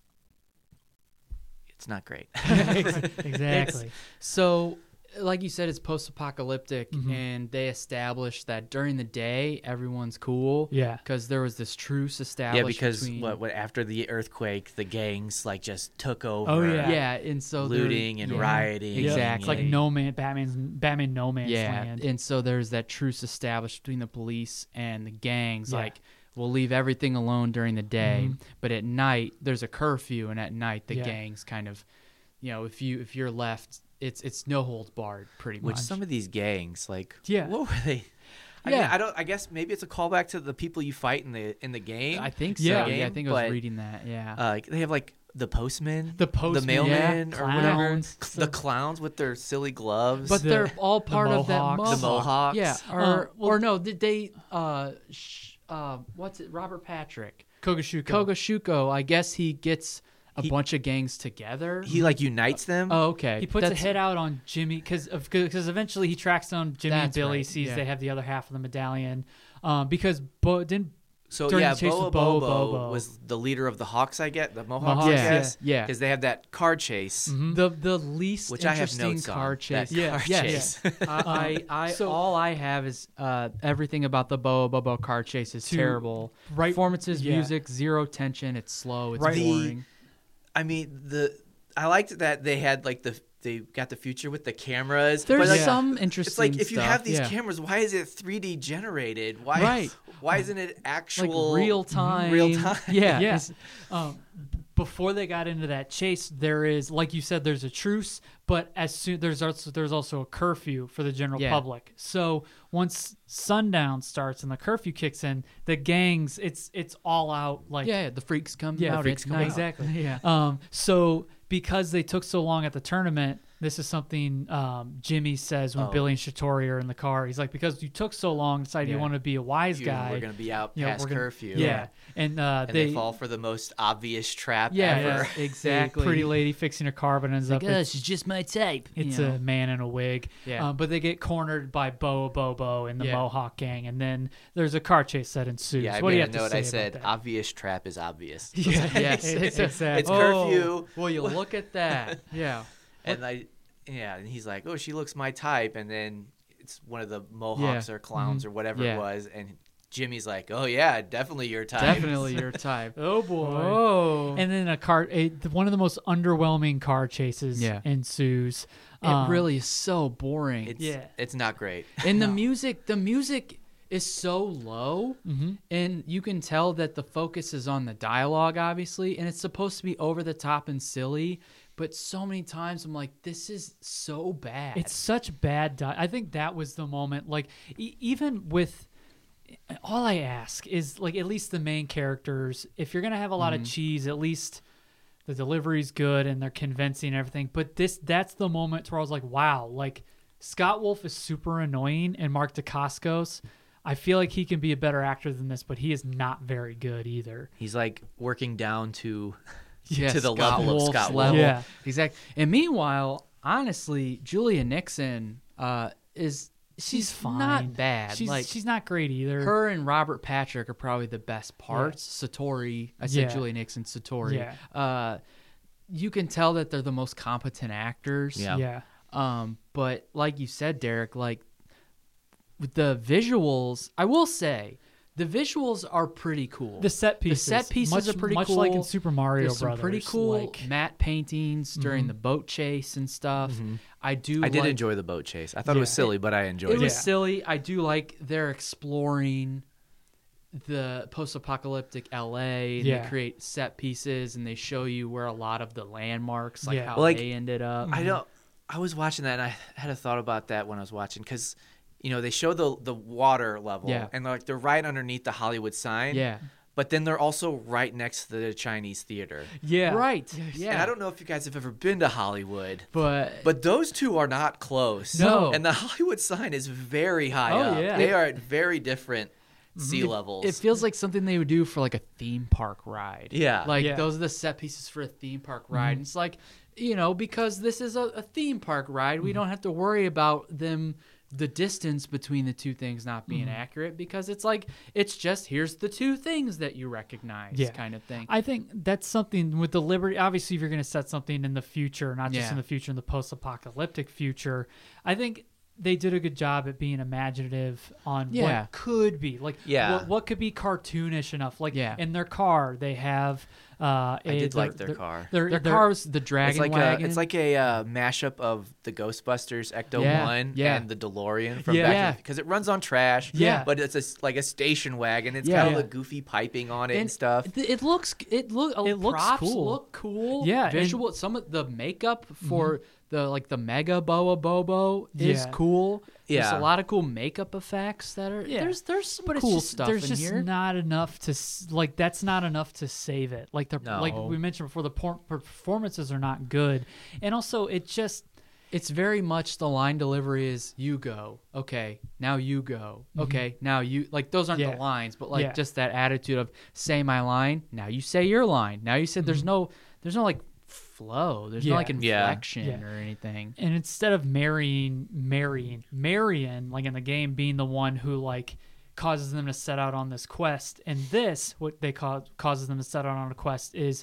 it's not great. Exactly. So, like you said, it's post-apocalyptic, Mm-hmm. and they established that during the day everyone's cool. Yeah. because there was this truce established. yeah, because between, what, what after the earthquake, the gangs like just took over. Oh, yeah. yeah, and so there- looting and yeah, rioting. Yeah, Exactly. It's like no man, Batman's Batman, no man's Yeah, land. and so there's that truce established between the police and the gangs. Yeah. Like, we'll leave everything alone during the day, Mhm. but at night there's a curfew, and at night the Yeah. gangs kind of, you know, if you if you're left, it's it's no holds barred, pretty Which much. some of these gangs, like, Yeah. what were they? I Yeah. mean, I don't. I guess maybe it's a callback to the people you fight in the in the game. I think so. Yeah. Yeah, I Game, think I was but, reading that. Yeah. Uh, like, they have like the postman, The postman, the mailman, yeah, or whatever. clowns. The clowns with their silly gloves. But the- they're all the part of that Mohawks. mohawk. The Mohawks. Yeah. Or Uh, well- or no, did they uh sh- uh what's it? Robert Patrick. Kogashuko. Kogashuko, I guess he gets a He- bunch of gangs together. he like unites them. oh, okay. He puts That's- a hit out on Jimmy because because eventually he tracks down Jimmy and That's Billy, right, sees yeah. they have the other half of the medallion. Um, because Bo didn't So during yeah, the chase Boa with Boa Bobo Bobo. was the leader of the Hawks. I get the Mohawks. Mohawks, I yeah, guess. yeah. Because they have that car chase. the the least Which I have interesting notes on, car that chase. car yes. chase. I, I, I So- all I have is uh, everything about the Boa Bobo car chase is To- terrible. right- Performances, yeah. music, zero tension. It's slow. It's Right. The- boring. I mean, the I liked that they had like the they got the future with the cameras. There's but, like, some interesting. It's like if you stuff, have these yeah. cameras, why is it three D generated? Why? Right. Why isn't it actual like real time, Real time. Yeah, yeah. it's- Um, before they got into that chase, there is, like you said, there's a truce, but as soon there's also there's also a curfew for the general Yeah. public. So once sundown starts and the curfew kicks in, the gangs it's it's all out like yeah, the freaks come yeah, out. freaks at come night. out. Exactly. Yeah. Um, so because they took so long at the tournament, this is something um, Jimmy says when Oh. Billy and Shatori are in the car. He's like, because you took so long, decided you Yeah. want to be a wise You- guy. We're gonna be out you know, past we're gonna- curfew. Yeah, and, uh, And they, they, fall for the most obvious trap yeah, ever. yeah, exactly. A pretty lady fixing a car, but ends up it's, she's just my type. it's you a know. man in a wig. Yeah. Um, but they get cornered by Boa Bobo and the Yeah. Mohawk gang, and then there's a car chase that ensues. Yeah, I what do made you a have to note. say I said, about that? obvious trap is obvious. Yeah, yes, it's, it's, exactly. It's curfew. Oh, will you look at that? Yeah. And I yeah, and he's like, oh, she looks my type, and then it's one of the Mohawks Yeah. or clowns Mhm. or whatever Yeah. it was, and Jimmy's like, oh yeah, definitely your type. Definitely your type. Oh boy. Oh. And then a car, a, one of the most underwhelming car chases Yeah. ensues. It Um, really is so boring. It's, Yeah. it's not great. And the music, the music is so low, Mhm. and you can tell that the focus is on the dialogue, obviously, and it's supposed to be over the top and silly. But so many times I'm like, this is so bad. It's such bad. Di- I think that was the moment. Like e- even with all I ask is like at least the main characters. If you're gonna have a lot Mm-hmm. of cheese, at least the delivery's good and they're convincing and everything. But this that's the moment where I was like, wow, like Scott Wolf is super annoying and Mark Dacascos, I feel like he can be a better actor than this, but he is not very good either. He's like working down to Yeah, to the Scott level of Wolf's Scott Wolf. level. Yeah. Exactly. And meanwhile, honestly, Julia Nixon uh, is She's she's fine. not bad. She's like she's not great either. her and Robert Patrick are probably the best parts. Satori, I said Yeah. Julia Nixon, Satori. Yeah. Uh, you can tell that they're the most competent actors. Yeah. yeah. Um, but like you said, Derek, like with the visuals, I will say the visuals are pretty cool. The set pieces. The set pieces much, are pretty much cool. like in Super Mario There's some Brothers. pretty cool Like, matte paintings during the boat chase and stuff. I do. I did like- enjoy the boat chase. I thought it was Yeah. silly, but I enjoyed It it. was Yeah. silly. I do like they're exploring the post-apocalyptic L A and Yeah. they create set pieces and they show you where a lot of the landmarks, like Yeah. how Well, like, they ended up. I don't. I was watching that, and I had a thought about that when I was watching, because, you know, they show the the water level, Yeah. and like they're right underneath the Hollywood sign. Yeah. But then they're also right next to the Chinese theater. yeah. Right. Yeah. And I don't know if you guys have ever been to Hollywood, But but those two are not close. No. And the Hollywood sign is very high Oh, up. yeah. They are at very different sea levels. it feels like something they would do for like a theme park ride. Yeah. Like Yeah. those are the set pieces for a theme park ride. And it's like, you know, because this is a, a theme park ride, we don't have to worry about them the distance between the two things not being accurate, because it's like it's just here's the two things that you recognize Yeah. kind of thing. I think that's something with the Liberty. Obviously, if you're going to set something in the future, not just Yeah. in the future, in the post-apocalyptic future, I think they did a good job at being imaginative on Yeah. what could be. Like, Yeah. what, what could be cartoonish enough. Like, Yeah. in their car, they have. Uh, a, I did like their, their car. Their, Their their- car was the dragon It's like wagon. a it's like a uh, mashup of the Ghostbusters Ecto Yeah, One yeah. and the DeLorean from Yeah. back Yeah. because it runs on trash. Yeah. but it's a s like a station wagon. It's Yeah. got all Yeah. the goofy piping on it and, and stuff. It, it looks it look It looks props cool. look cool. Yeah, and- visual. Some of the makeup for the like the Mega Boa Bobo is Yeah. cool. There's Yeah. a lot of cool makeup effects that are Yeah. there's there's some but it's cool just, stuff there's in just here. not enough to s- like that's not enough to save it like the No. like we mentioned before the por- performances are not good, and also it just It's very much the line delivery is you go, okay, now you go, okay, now you like those aren't Mm-hmm. Yeah. the lines, but like Yeah. just that attitude of say my line, now you say your line. Now you said there's no there's no like flow, there's Mm-hmm. Yeah. no like Yeah. inflection Yeah. or anything. and instead of marrying marrying Marion like in the game being the one who like causes them to set out on this quest, and this what they cause causes them to set out on a quest is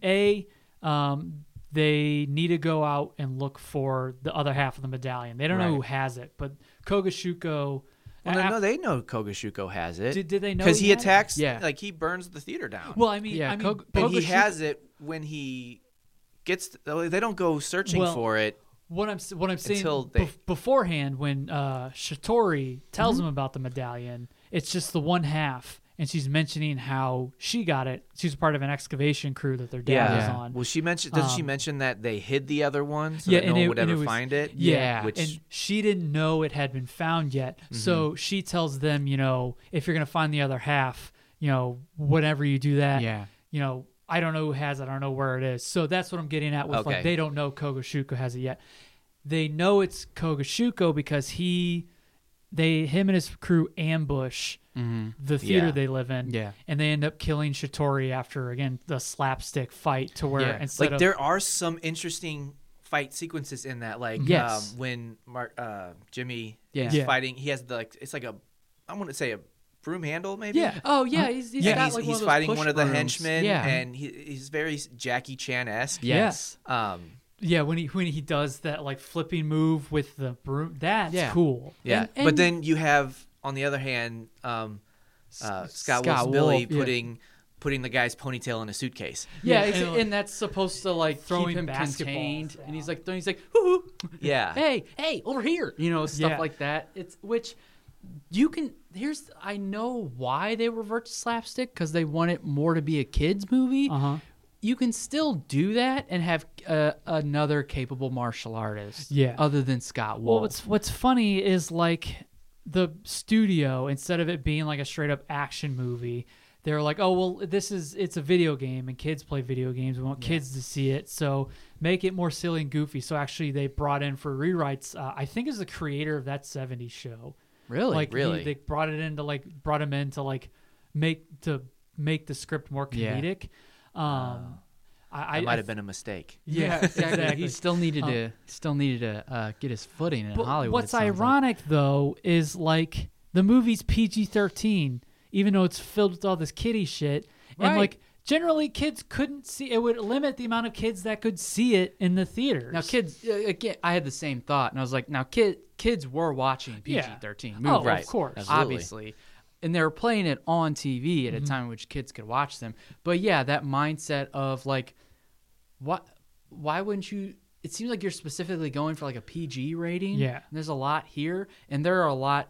a um they need to go out and look for the other half of the medallion. They don't know who Right. has it, but Kogashuko Well, no, af- no, they know Kogashuko has it. Did- did they know Because he he had it? attacks. Yeah. like he burns the theater down. well I mean Yeah, I mean Kog- and he Kogashuko- has it when he gets. They don't go searching Well, for it. What I'm s- what I'm saying Until they- bef- beforehand when uh, Shatori tells Mm-hmm. him about the medallion, it's just the one half, and she's mentioning how she got it. She's part of an excavation crew that their dad Yeah. was Yeah. on. Well, she mentioned. Doesn't she Um, mention that they hid the other one so yeah, that no and one it- would and ever it was- find it? Yeah, Which and she didn't know it had been found yet. So she tells them, you know, if you're gonna find the other half, you know, whenever you do that, Yeah. you know, I don't know who has it. I don't know where it is. So that's what I'm getting at with Okay. like they don't know Kogashuko has it yet. They know it's Kogashuko because he, they, him and his crew ambush the theater Yeah. they live in. Yeah. And they end up killing Shatori after again the slapstick fight to where Yeah. instead like of there are some interesting fight sequences in that. Like Yes. um, when Mark uh, Jimmy Yeah. is Yeah. fighting, he has the like it's like a I want to say a broom handle maybe. yeah. Oh yeah, Uh, he's, he's And got he's, like he's one of those fighting push one of the brooms. henchmen, Yeah. and he, he's very Jackie Chan esque. yes. Um, Yeah, when he when he does that like flipping move with the broom, that's Yeah. cool. Yeah, And- but and- then you have on the other hand, um, uh, Scott, Wolf's Wolf, Billy yeah. putting putting the guy's ponytail in a suitcase. Yeah, Yeah, exa- and, and, like, that's supposed to like throwing keep him basketballs contained, down. and he's like, he's like, hoo, hoo. Yeah. hey, hey, over here, you know, stuff Yeah. like that. It's which you can. Here's I know why they revert to slapstick because they want it more to be a kids movie. Uh huh. You can still do that and have uh, another capable martial artist. Yeah. other than Scott Well, Wolf. what's what's funny is like the studio, instead of it being like a straight up action movie, they're like, oh well, this is it's a video game and kids play video games. We want kids to see it, so make it more silly and goofy. So actually, they brought in for rewrites. Uh, I think is the creator of that seventies show. really? Like he- Really? they brought it in to like brought him in to like make to make the script more Yeah. comedic. Um, I, I That might I have been a mistake. Yeah, exactly. exactly. He still needed Um, to still needed to uh, get his footing in But Hollywood. what's it sounds like. ironic though is like the movie's P G thirteen, even though it's filled with all this kiddie shit, and Right. like generally kids couldn't see. It would limit the amount of kids that could see it in the theaters. Now, kids, uh, again, I had the same thought, and I was like, now, kid, kids were watching P G thirteen movies, Oh, Right. of course. Absolutely. obviously, and they were playing it on T V at Mm-hmm. a time in which kids could watch them. But yeah, that mindset of like, what? Why wouldn't you? It seems like you're specifically going for like a P G rating. Yeah. And there's a lot here, and there are a lot,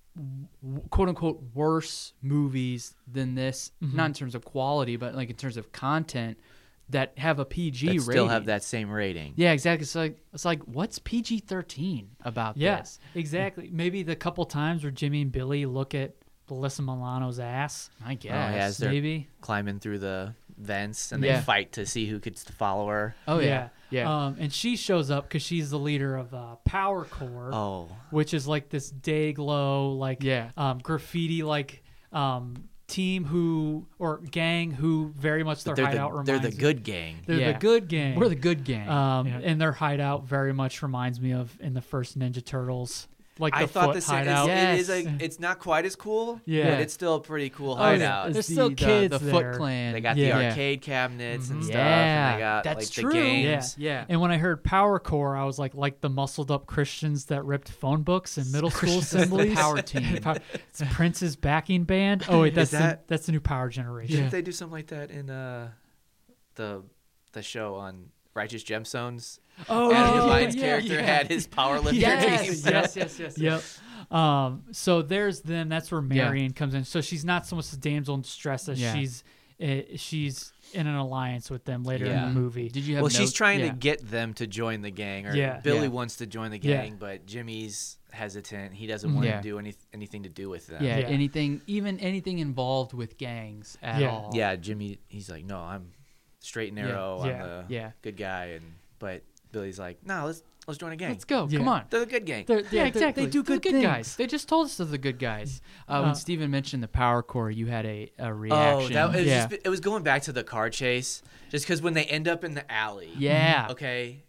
w- quote unquote, worse movies than this. Mm-hmm. Not in terms of quality, but like in terms of content that have a P G That rating. still have that same rating. Yeah, exactly. It's like it's like what's P G thirteen about Yes, this? exactly. Maybe the couple times where Jimmy and Billy look at Alyssa Milano's ass, I guess. Oh, yeah, as they're maybe. climbing through the vents and Yeah. they fight to see who gets to follow her. Oh yeah, yeah. Um, and she shows up because she's the leader of uh, Power Core. Oh, Which is like this day glow, like Yeah. um, graffiti, like um, team who or gang who very much their they're hideout the, reminds they're the me- good gang. They're Yeah. the good gang. We're the good gang. um, Yeah. and their hideout very much reminds me of in the first Ninja Turtles, like the I thought foot the same. hideout. It's, it is Yes. a, it's not quite as cool. Yeah. but it's still a pretty cool Oh, yeah. hideout. There's It's still the, kids the, the there. Foot Clan. They got Yeah. the arcade cabinets and Mhm. stuff. Yeah, and they got that's like true. the games. Yeah. And when I heard Power Core, I was like, like the muscled up Christians that ripped phone books in middle school assemblies. Power team. Pow- it's Prince's backing band. Oh wait, that's that- the, that's the new Power Generation. Didn't they do something like that in uh, the the show on Righteous Gemstones? Oh, Adam yeah, Devine's yeah, character yeah. had his powerlifter Yes, team. yes, yes, yes, Yep. Um, so there's then that's where Yeah. Marion comes in. So she's not so much the damsel in distress as Yeah. she's uh, she's in an alliance with them later Yeah. in the movie. Did you have? Well, she's notes? trying Yeah. to get them to join the gang, or Yeah. Billy Yeah. wants to join the Yeah. gang, but Jimmy's hesitant. He doesn't want Yeah. to do any, anything to do with them. Yeah, Yeah. anything, even anything involved with gangs at Yeah. all. Yeah, Jimmy, he's like, no, I'm straight and Yeah. narrow. Yeah. I'm the Yeah. good guy, and but Billy's like, no, let's let's join a gang. Let's go. Yeah. Come on. They're the good gang. They're- Yeah, they're- exactly. They do They're good, the good things. guys. They just told us they're the good guys. Uh, Uh, when Steven mentioned the Power Core, you had a, a Oh, reaction. that it was, yeah. just, it was going back to the car chase, just because when they end up in the alley. yeah. Okay.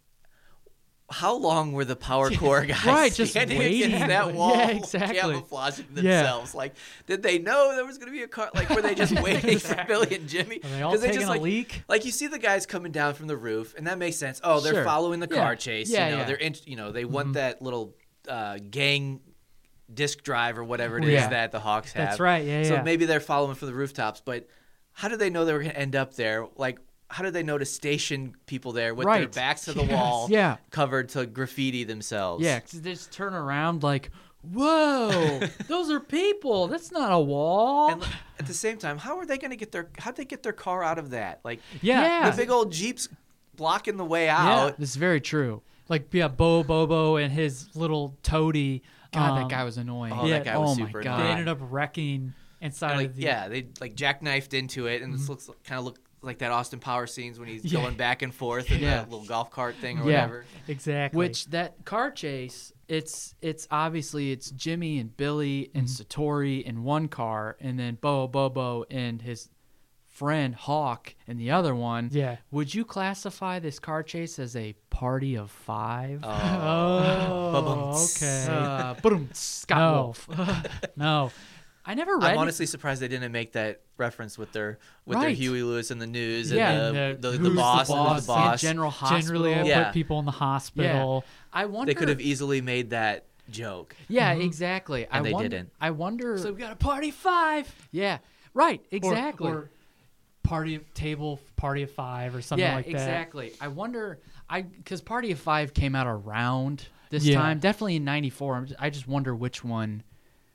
How long were the power core guys Right, just standing waiting. against that wall, Yeah, exactly. camouflaging Yeah. themselves? Like, did they know there was going to be a car? Like, were they just waiting for Billy and Jimmy? Are they all 'Cause taking just, a like, leak? Like, you see the guys coming down from the roof, and that makes sense. Oh, they're Sure. following the Yeah. car chase. Yeah, you know, yeah. they're in, you know they want that little uh, gang disc drive or whatever it is Yeah. that the Hawks have. That's right. Yeah, So yeah. maybe they're following from the rooftops, but how did they know they were going to end up there? Like, how did they know to station people there with their Right. backs to the Yes. wall, Yeah. covered to graffiti themselves? Yeah, 'cause they just turn around like, whoa, those are people. That's not a wall. And at the same time, how are they going to get their? How'd they get their car out of that? Like, yeah. Yeah. the big old Jeep's blocking the way Yeah. out. This is very true. Like yeah, Bo Bobo and his little toady. God, um, that guy was annoying. Oh, Yeah. that guy was Oh my super God. They annoying. ended up wrecking inside And, like, of the yeah, they like jackknifed into it, and this looks kind of look like that Austin Power scenes when he's Yeah. going back and forth in Yeah. that little golf cart thing or Yeah. whatever. exactly. Which that car chase, it's it's obviously it's Jimmy and Billy and Satori in one car, and then Bo Bobo and his friend Hawk in the other one. yeah. Would you classify this car chase as a party of five? Oh, Ba-bum. okay. Uh, boom, Scott No. Wolf. no. I never read. I'm honestly surprised they didn't make that reference with their with their Right. Huey Lewis in the news Yeah, and and the, the- the, who's the the boss and boss the boss. General Hospital. Generally, I Yeah. put people in the hospital. I wonder. They could have easily made that joke. Yeah, exactly. I And they wonder, didn't. I wonder. So we got a party five. yeah. Right. Or- Exactly. Or, party of table party of five or something yeah. like that. exactly. I wonder. I because Party of Five came out around this Yeah. time, definitely in ninety-four. I just wonder which one.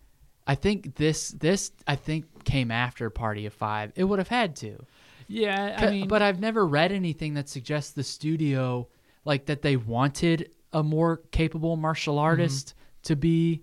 I think this this I think came after Party of Five. It would have had to. Yeah, I Ca- mean, but I've never read anything that suggests the studio like that they wanted a more capable martial artist to be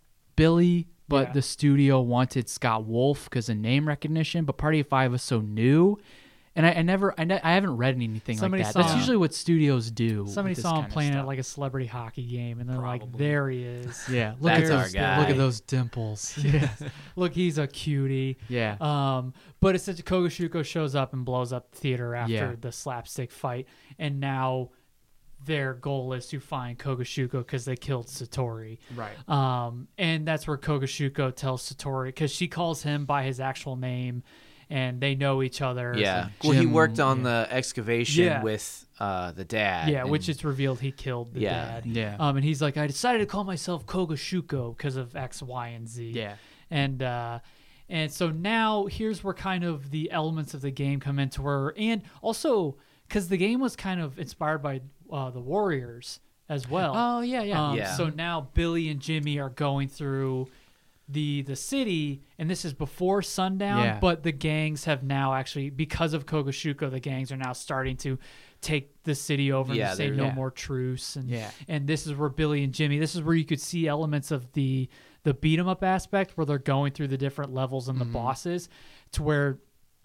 Billy, but Yeah. the studio wanted Scott Wolf because of name recognition. But Party of Five was so new, and I, I never, I, ne- I haven't read anything Somebody like that. That's saw- usually what studios do. somebody with this saw him kind of playing at stuff. like a celebrity hockey game, and they're like, Probably. "There he is." Yeah, look That's at our those, guy. look at those dimples. Yeah. Look, he's a cutie. Yeah, Um, but it's such Kogashuko shows up and blows up the theater after Yeah. the slapstick fight, and now their goal is to find Kogashuko because they killed Satori. right. Um, and that's where Kogashuko tells Satori because she calls him by his actual name, and they know each other. Yeah. So Well, he Jim- worked on yeah. the excavation Yeah. with uh, the dad. Yeah, which and- it's revealed he killed the Yeah. dad. Yeah. Um, and he's like, I decided to call myself Kogashuko because of X, Y, and Z. Yeah. And uh, and so now here's where kind of the elements of the game come into where, and also because the game was kind of inspired by uh, the Warriors as well. Oh yeah, yeah. Um, Yeah. So now Billy and Jimmy are going through the the city, and this is before sundown. Yeah. But the gangs have now actually, because of Kogashuko, the gangs are now starting to take the city over Yeah, and say they're- no yeah. more truce. And Yeah. and this is where Billy and Jimmy. This is where you could see elements of the the beat 'em up aspect, where they're going through the different levels and the Mm-hmm. bosses, to where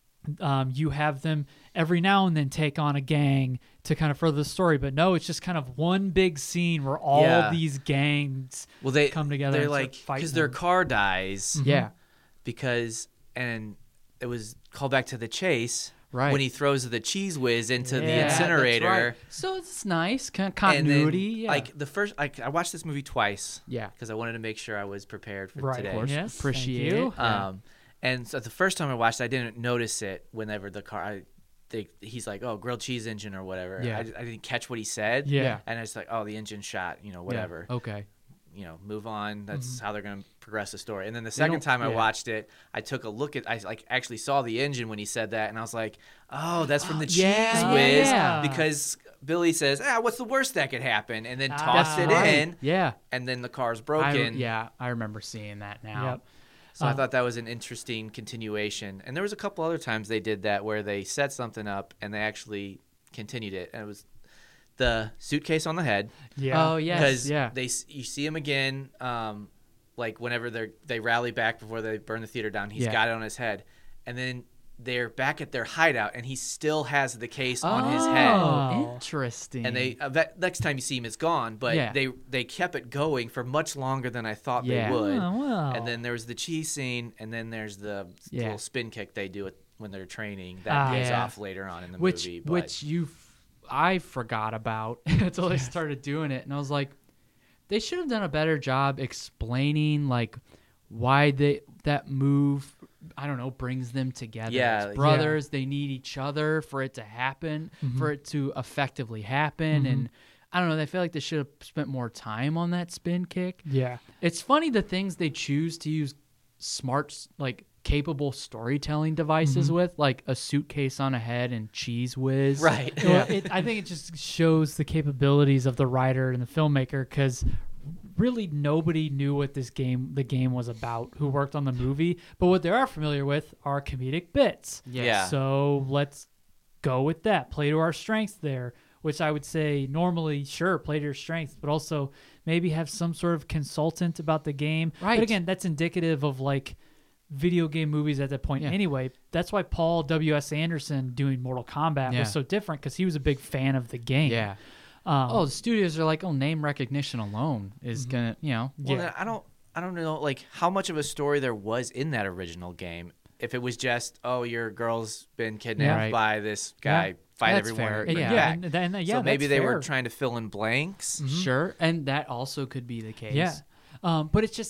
um, you have them every now and then take on a gang to kind of further the story. But no, it's just kind of one big scene where all Yeah. these gangs well, they come together They're and start like fighting because their them. car dies yeah. because and it was called back to the chase Right. when he throws the cheese whiz into Yeah, the that's incinerator. Right. So it's nice con- And continuity. then, yeah. like the first, like I watched this movie twice. Yeah. because I wanted to make sure I was prepared for Right, today. of course. Yes, thank appreciate you. it. Yeah. Um, and so the first time I watched, it, I didn't notice it. Whenever the car, I, they, he's like, "Oh, grilled cheese engine" or whatever. Yeah. I, I didn't catch what he said. Yeah. Yeah. and I was like, "Oh, the engine shot," you know, Yeah. whatever. Okay. You know, move on. That's Mm-hmm. how they're gonna progress the story. And then the don't- second time I yeah. watched it, I took a look at, I like actually saw the engine when he said that, and I was like, "Oh, that's from the cheese yeah, whiz," yeah. because Billy says, "Ah, what's the worst that could happen?" and then Ah, tossed that's it right. in, Yeah. and then the car's I, broken. yeah, I remember seeing that now. Yep. So I Uh, thought that was an interesting continuation. And there was a couple other times they did that where they set something up and they actually continued it. And it was the suitcase on the head. Yeah. Oh yes. Because Yeah. they s- you see him again, um, like whenever they they rally back before they burn the theater down. He's Yeah. got it on his head, and then they're back at their hideout, and he still has the case on his head. Oh. Interesting. And they uh, that, next time you see him, it's gone. But Yeah. they they kept it going for much longer than I thought Yeah. they would. Oh, wow. And then there was the cheese scene, and then there's the Yeah. little spin kick they do it when they're training that Ah. pays Yeah. off later on in the which movie. But which you f- I forgot about until they started doing it, and I was like, they should have done a better job explaining like why they that move. I don't know, brings them together Yeah, as brothers. They need each other for it to happen, Mm-hmm. for it to effectively happen, and I don't know. I feel like they should have spent more time on that spin kick. Yeah. It's funny the things they choose to use smart, like capable storytelling devices Mm-hmm. with, like a suitcase on a head and cheese whiz. right. Well, it, I think it just shows the capabilities of the writer and the filmmaker because really nobody knew what this game, the game was about, who worked on the movie. But what they are familiar with are comedic bits. Yes. Yeah. So let's go with that. Play to our strengths there, which I would say normally, sure, play to your strengths, but also maybe have some sort of consultant about the game. Right. But again, that's indicative of like video game movies at that point Yeah. anyway. That's why Paul W S. Anderson doing Mortal Kombat Yeah. was so different because he was a big fan of the game. Yeah. Um, Oh, the studios are like, oh, name recognition alone is Mm-hmm. gonna, you know. Well, Yeah. then I don't I don't know like how much of a story there was in that original game. If it was just, oh, your girl's been kidnapped Yeah. Right. by this guy, Yeah. fight That's everyone. fair. and bring yeah, him back. and, and, uh, yeah, so maybe that's they fair. were trying to fill in blanks. Mm-hmm. Sure, and that also could be the case. Yeah, um, but it's just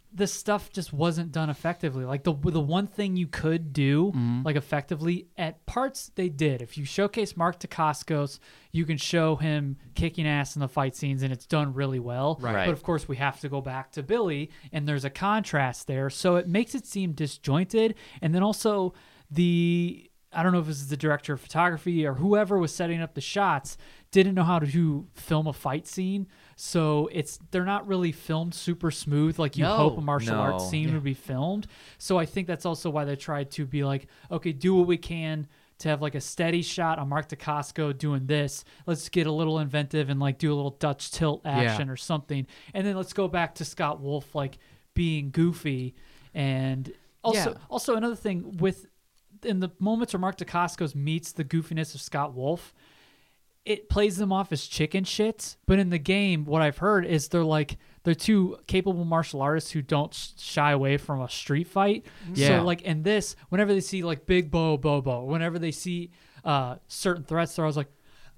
the stuff just wasn't done effectively. Like the the one thing you could do Mm-hmm. like effectively at parts they did. If you showcase Mark Dacascos, you can show him kicking ass in the fight scenes and it's done really well. Right. But of course we have to go back to Billy and there's a contrast there. So it makes it seem disjointed. And then also the I don't know if this is the director of photography or whoever was setting up the shots didn't know how to film a fight scene. So it's they're not really filmed super smooth like you No, hope a martial no. arts scene would be filmed. So I think that's also why they tried to be like, okay, do what we can to have like a steady shot on Mark Dacasco doing this. Let's get a little inventive and like do a little Dutch tilt action Yeah. or something. And then let's go back to Scott Wolf like being goofy. And also Yeah. also another thing with in the moments where Mark Dacascos meets the goofiness of Scott Wolf, it plays them off as chicken shits. But in the game, what I've heard is they're like they're two capable martial artists who don't sh- shy away from a street fight. Yeah. So like in this, whenever they see like Big Bo Bobo, whenever they see uh, certain threats, they're always like,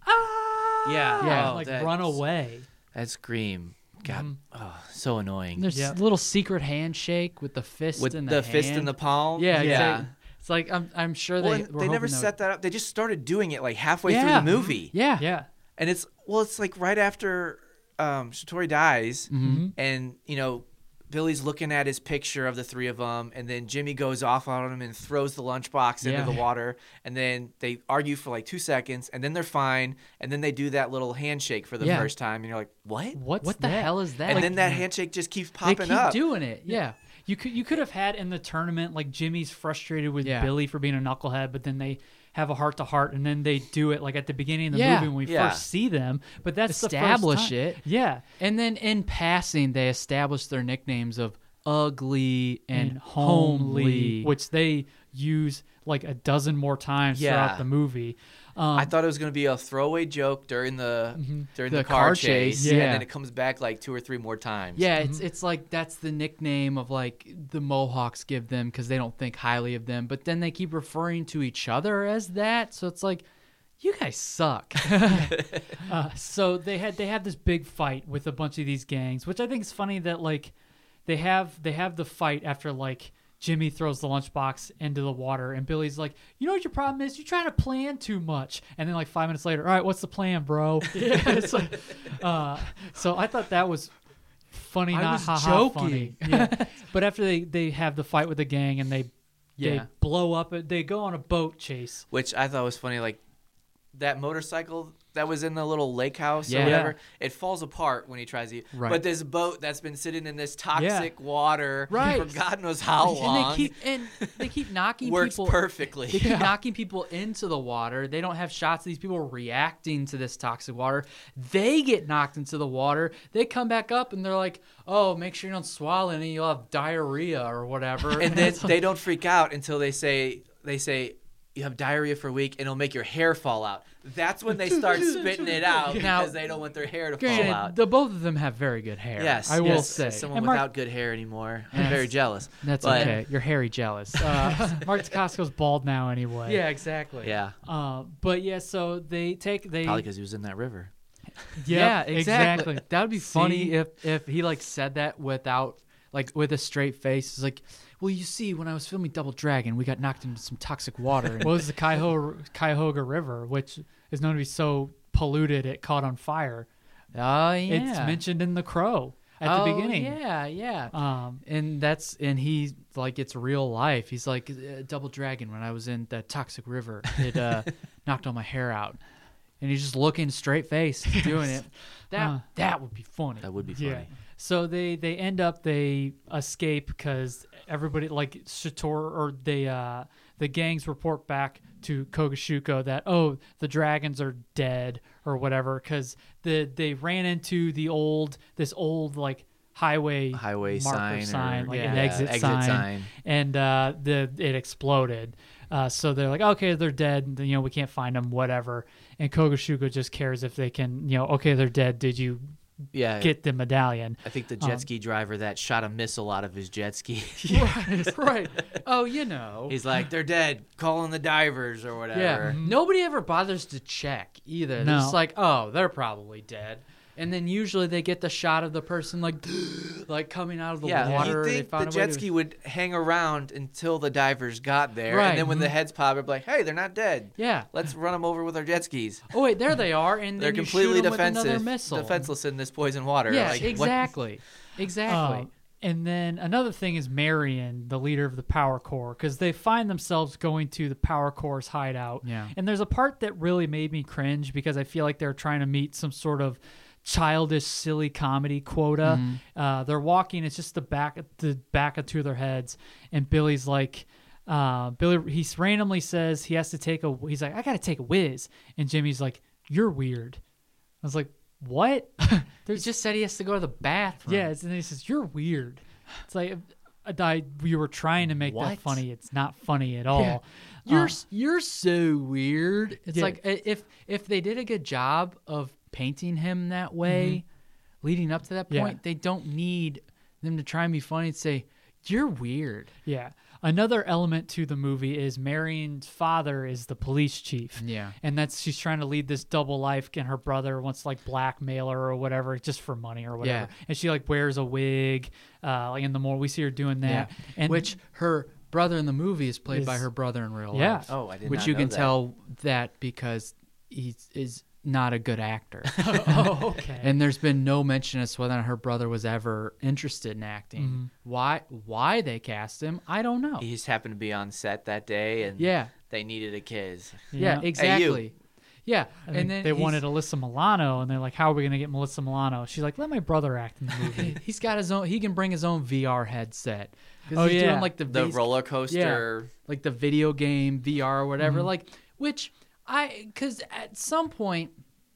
ah, Yeah. Yeah. Oh, like that's- run away. That scream. God, Mm-hmm. oh, so annoying. There's Yeah. a little secret handshake with the fist With in the, the, fist in hand. the palm. Yeah, yeah. exactly. It's like I'm I'm sure Well, they and were they never hoping that set that up. They just started doing it like halfway Yeah. through the movie. Yeah. Yeah. And it's well, it's like right after um, Satori dies, Mm-hmm. and you know, Billy's looking at his picture of the three of them, and then Jimmy goes off on him and throws the lunchbox Yeah. into the water, and then they argue for like two seconds, and then they're fine, and then they do that little handshake for the Yeah. first time, and you're like, what? What's What the that? hell is that? And then that handshake just keeps they popping keep up. doing it. Yeah. You could you could have had in the tournament like Jimmy's frustrated with Yeah. Billy for being a knucklehead, but then they have a heart to heart, and then they do it like at the beginning of the Yeah. movie when we Yeah. first see them. But that's Establish the first time. it. Yeah, And then in passing, they established their nicknames of Ugly and, and Homely. homely, which they use like a dozen more times Yeah. throughout the movie. Um, I thought it was going to be a throwaway joke during the during the, The car, car chase, chase, and yeah. then it comes back like two or three more times. Yeah, it's it's like that's the nickname of like the Mohawks give them because they don't think highly of them, but then they keep referring to each other as that. So it's like, you guys suck. Uh, so they had they have this big fight with a bunch of these gangs, which I think is funny that like they have they have the fight after like Jimmy throws the lunchbox into the water and Billy's like, you know what your problem is? You're trying to plan too much. And then like five minutes later, all right, what's the plan, bro? Yeah, it's like, uh, so I thought that was funny, I not was ha-ha joking. funny. Yeah. But after they, they have the fight with the gang and they they Yeah. blow up, they go on a boat chase. Which I thought was funny. Like that motorcycle that was in the little lake house Yeah. or whatever, it falls apart when he tries to. Right. But this boat that's been sitting in this toxic water Right. for God knows how and long they keep and they keep knocking works people perfectly. They keep knocking people into the water. They don't have shots of these people reacting to this toxic water. They get knocked into the water. They come back up and they're like, "Oh, make sure you don't swallow any. You'll have diarrhea or whatever." And then they don't freak out until they say they say you have diarrhea for a week and it'll make your hair fall out. That's when they start spitting it out Now, because they don't want their hair to fall granted, out. the both of them have very good hair. Yes, I will yes, say. as someone And Mark- without good hair anymore. I'm very jealous. That's But- okay. You're hairy jealous. Uh, Mark Dacasco's bald now anyway. yeah, exactly. Yeah, Uh, but yeah, so they take they probably because he was in that river. Yeah, Yep, exactly. That would be funny See? if if he like said that without like with a straight face. It's like, well, you see, when I was filming Double Dragon, we got knocked into some toxic water. And What was the Cuyahoga, Cuyahoga River, which is known to be so polluted it caught on fire. oh yeah, It's mentioned in The Crow at oh, the beginning. Yeah, yeah. Um, and that's and he like it's real life. He's like uh, Double Dragon. When I was in the toxic river, it uh, knocked all my hair out, and he's just looking straight face doing it. That Uh, that would be funny. That would be funny. yeah. So they they end up they escape because everybody like Shator or they uh the gangs report back to Kogashuko that oh the dragons are dead or whatever because the they ran into the old this old like highway Highway marker sign or- sign like an yeah, exit, exit sign, sign. and uh the it exploded. Uh, so they're like, okay, they're dead. You know, we can't find them. Whatever. And Kogashuko just cares if they can. You know, okay, they're dead. Did you Yeah, get the medallion? I think the jet um, ski driver that shot a missile out of his jet ski. right, right. Oh, you know. He's like, they're dead. Calling the divers or whatever. Yeah. Nobody ever bothers to check either. They're No. just like, oh, they're probably dead. And then usually they get the shot of the person like, like coming out of the Yeah, water. you They think found the a way jet to- ski would hang around until the divers got there, Right. and then when the heads pop, it'd be like, "Hey, they're not dead. Yeah. Let's run them over with our jet skis." Oh wait, there they are, and They're then you shoot completely 'em with another defensive, missile. defenseless in this poison water. Yeah, Like, what- exactly, exactly. Um, and then another thing is Marion, the leader of the Power Corps, because they find themselves going to the Power Corps' hideout. Yeah. And there's a part that really made me cringe because I feel like they're trying to meet some sort of childish, silly comedy quota. Mm-hmm. Uh, they're walking; it's just the back, the back of two of their heads, and Billy's like. Uh, Billy, he randomly says he has to take a. He's like, I gotta take a whiz, and Jimmy's like, you're weird. I was like, what? He just said he has to go to the bathroom. Yeah, and then he says, "You're we It's like I, I, you were trying to make What? that funny. It's not funny at all. Yeah. You're Uh, s you're so weird. It's Yeah. like i- if if they did a good job of painting him that way, leading up to that Mm-hmm. Yeah. point, they don't need them to try and be funny and say you're weird. yeah. Another element to the movie is Marion's father is the police chief. Yeah. And that's she's trying to lead this double life, and her brother wants to like blackmail her or whatever, just for money or whatever. Yeah. And she like wears a wig. Uh, like in the more we see her doing that, and Which her brother in the movie is played by Is- her brother in real Yeah. life. Oh, I did Which not you know can that. tell that because he is not a good actor. oh, okay. And there's been no mention as to whether or not her brother was ever interested in acting. Mm-hmm. Why why they cast him, I don't know. He just happened to be on set that day, and Yeah. they needed a kids. Yeah, Yeah. exactly. Yeah, And, and they, then they he's- wanted Alyssa Milano, and they're like, "How are we gonna get Melissa Milano?" She's like, "Let my brother act in the movie." He's got his own. He can bring his own V R headset. 'Cause Oh, he's yeah. doing like the The vis- roller coaster. like the video game V R or whatever. Mm-hmm. Like which I because at some point,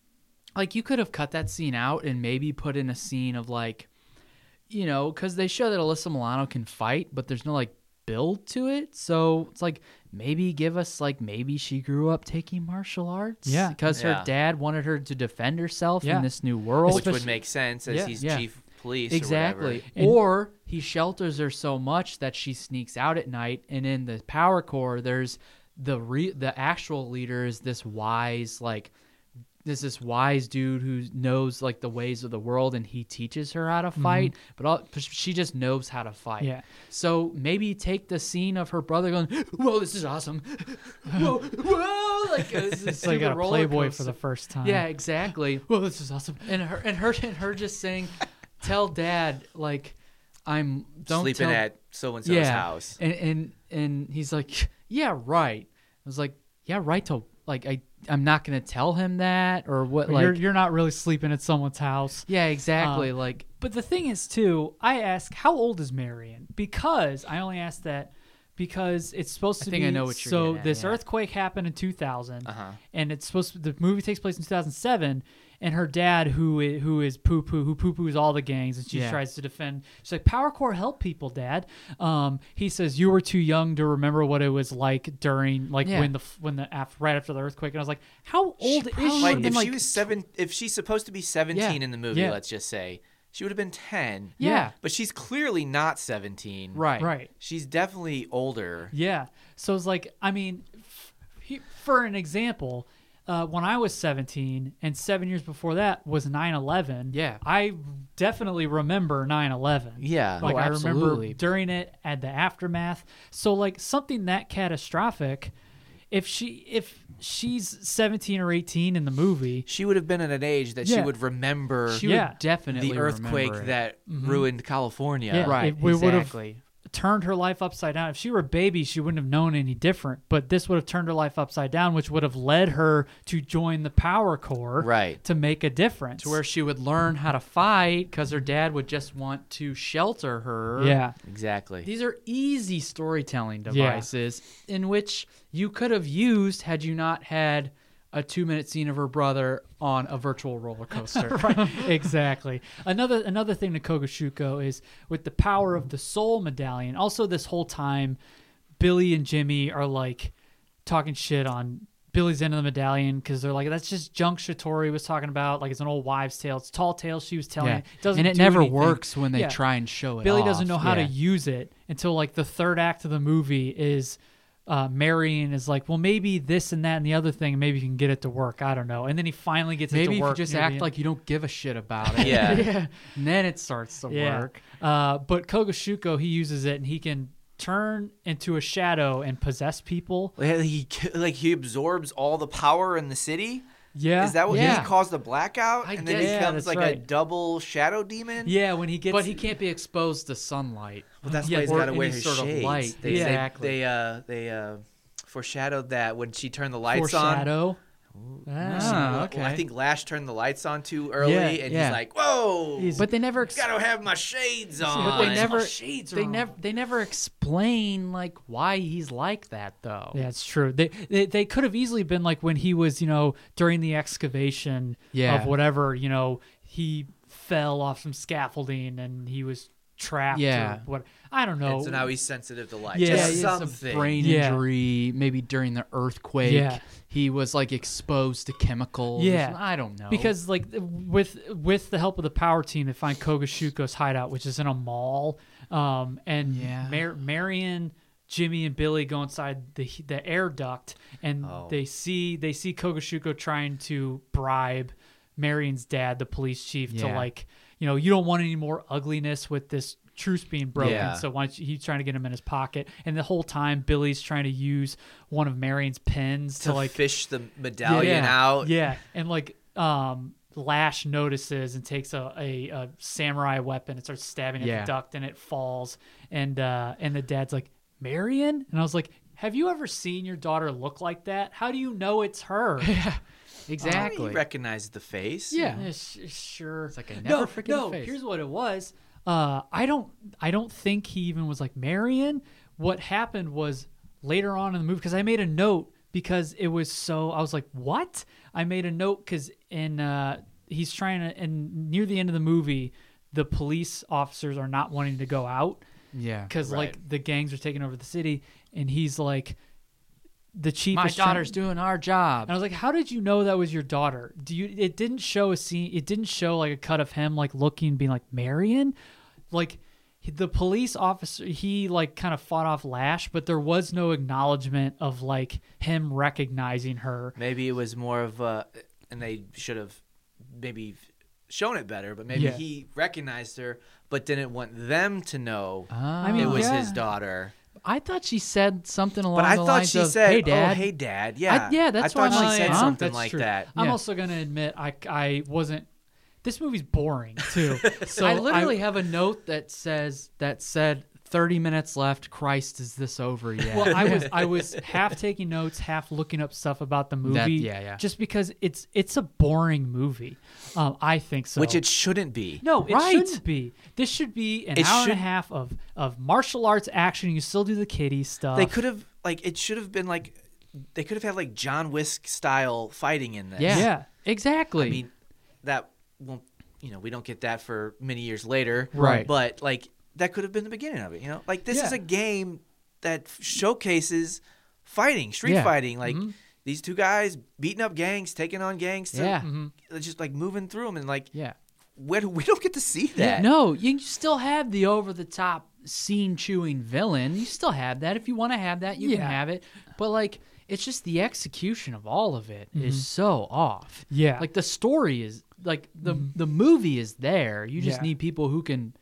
like you could have cut that scene out and maybe put in a scene of like, you know, because they show that Alyssa Milano can fight, but there's no like build to it. So it's like maybe give us like maybe she grew up taking martial arts. Yeah. because Yeah. her dad wanted her to defend herself Yeah. in this new world. Which would Especially- make sense as Yeah. he's Yeah. chief of police. Exactly. Or whatever. And- Or he shelters her so much that she sneaks out at night, and in the Power Corps, there's the re- the actual leader is this wise like there's this wise dude who knows like the ways of the world, and he teaches her how to fight. But all, but she just knows how to fight. Yeah. So maybe take the scene of her brother going, "Whoa, this is awesome! Whoa, whoa!" Like it's, It's like a Playboy for the first time. Yeah, exactly. Well, this is awesome. And her and her and her just saying, "Tell Dad like I'm don't Sleeping tell, at so and so's yeah." house. And and and he's like, "Yeah, right." I was like, "Yeah, right." To like I I'm not gonna tell him that or what. But Like you're you're not really sleeping at someone's house. yeah, exactly. Um, like But the thing is, too, I ask, how old is Marion? Because I only ask that because it's supposed I to think be. I know what you're so getting at, this yeah. earthquake happened in two thousand, Uh-huh. and it's supposed to, the movie takes place in two thousand seven. And her dad, who is, who is poo poo, who poo poos all the gangs, and she Yeah. tries to defend. She's like, Power Corps help people, Dad. Um, he says you were too young to remember what it was like during, like Yeah. when the when the af- right after the earthquake. And I was like, how old is she? Like And if like, she was seven, if she's supposed to be seventeen Yeah. in the movie, Yeah. let's just say, she would have been ten. Yeah. But she's clearly not seventeen. right, right. She's definitely older. Yeah. So it's like, I mean, f- he- for an example, uh, when I was seventeen and seven years before that was nine eleven. Yeah. I definitely remember nine eleven. Yeah. Like Oh, I absolutely. remember during it and the aftermath. So like something that catastrophic, if she if she's seventeen or eighteen in the movie, She would have been at an age that she Yeah. would remember She Yeah. would definitely the earthquake remember it. that ruined California. Yeah. right, If we would've- exactly. turned her life upside down. If she were a baby, she wouldn't have known any different. But this would have turned her life upside down, which would have led her to join the Power Corps, Right. to make a difference. To where she would learn how to fight because her dad would just want to shelter her. yeah, Exactly. These are easy storytelling Yeah. devices in which you could have used had you not had a two-minute scene of her brother on a virtual roller coaster. right, exactly. Another another thing to Kogashuko is with the power of the soul medallion. Also, this whole time, Billy and Jimmy are like talking shit on Billy's end of the medallion because they're like, that's just junk Shatori was talking about. Like, it's an old wives' tale. It's tall tales she was telling. Yeah. It doesn't and it do never anything. works when they Yeah. try and show it Billy off. doesn't know how Yeah. to use it until like the third act of the movie is uh, Marion is like, well, maybe this and that and the other thing, maybe you can get it to work. I don't know. And then he finally gets Maybe it to if work. you just near the act end. like you don't give a shit about it. Yeah. yeah. And then it starts to Yeah. work. Uh, but Kogashuko, he uses it and he can turn into a shadow and possess people. He like he absorbs all the power in the city. Yeah. Is that what Yeah. he caused the blackout? I and then guess- he Yeah, becomes that's like a right. double shadow demon. Yeah, when he gets. But he can't be exposed to sunlight. Well, that's Yeah, why he's or got to any wear his sort of shades. light. They, Yeah. Exactly. They, they uh they uh foreshadowed that when she turned the lights on. foreshadow. Ah. Ah, okay. I think Lash turned the lights on too early, Yeah, and yeah. he's like, "Whoa, He's- But they never. Ex- gotta have my shades on." but they my never. shades are They on. never. They never explain like why he's like that though. Yeah, it's true. They, they they could have easily been like when he was, you know, during the excavation Yeah. of whatever, you know, he fell off some scaffolding and he was trapped. Yeah. Or what? I don't know. And so now he's sensitive to light. Yeah, Yeah, Just he has something. a brain Yeah. injury. Maybe during the earthquake, Yeah. he was like exposed to chemicals. Yeah. I don't know. Because like with with the help of the power team, they find Kogashuko's hideout, which is in a mall. Um, and Yeah. Mar- Marion, Jimmy, and Billy go inside the the air duct, and Oh. they see they see Kogashuko trying to bribe Marion's dad, the police chief, to Yeah. like, you know, you don't want any more ugliness with this truce being broken. Yeah. So why don't you, he's trying to get him in his pocket, and the whole time Billy's trying to use one of Marion's pins to, to like fish the medallion yeah, out. Yeah, and like um, Lash notices and takes a, a, a samurai weapon and starts stabbing at Yeah. the duct, and it falls. And uh, and the dad's like, Marion? And I was like, have you ever seen your daughter look like that? How do you know it's her? exactly. He recognized the face. Yeah. Yeah, sh- sure. It's like I no, never forget no. a face. Here's what it was. Uh, I don't. I don't think he even was like Marion. What happened was later on in the movie, because I made a note because it was so. I was like, what? I made a note because in uh, he's trying to, and near the end of the movie, the police officers are not wanting to go out Yeah. because Right. like the gangs are taking over the city, and he's like, the chief. My is trying- daughter's doing our job. and I was like, "How did you know that was your daughter? Do you?" It didn't show a scene. It didn't show like a cut of him like looking, being like Marion, like he- the police officer. He like kind of fought off Lash, but there was no acknowledgement of like him recognizing her. Maybe it was more of a, and they should have maybe shown it better, but maybe Yeah. he recognized her, but didn't want them to know I I mean, it was yeah. his daughter. I thought she said something along But I the thought lines she of, said, "Hey, Dad." "Oh, hey, Dad." Yeah, I- yeah, that's I thought why she I'm said like, huh? something That's like true. that. I'm Yeah. also gonna admit I I wasn't. This movie's boring too. So I literally have a note that says that said thirty minutes left. Christ, is this over yet? Well, I was I was half taking notes, half looking up stuff about the movie. That- yeah, yeah. Just because it's it's a boring movie. Um, I think so. Which it shouldn't be. No, it Right. shouldn't be. This should be an It hour and should- a half of, of martial arts action. You still do the kiddie stuff. They could have, like, it should have been like, they could have had, like, John Wick style fighting in this. yeah, Yeah. exactly. I mean, that won't, you know, we don't get that for many years later. Right. But, like, that could have been the beginning of it, you know? Like, this is Yeah. a game that showcases fighting, street Yeah. fighting. Like, Mm-hmm. these two guys beating up gangs, taking on gangs. To, Yeah. Mm-hmm. Just, like, moving through them. And, like, yeah. where, we don't get to see that. No, you still have the over the top scene chewing villain. You still have that. If you want to have that, you Yeah. can have it. But like it's just the execution of all of it is so off. Mm-hmm. Yeah. Like the story is like the the movie is there. You just Yeah. need people who can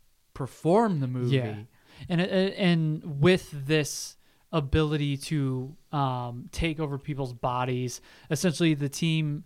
perform the movie. Yeah. And uh, and with this ability to um, take over people's bodies, essentially the team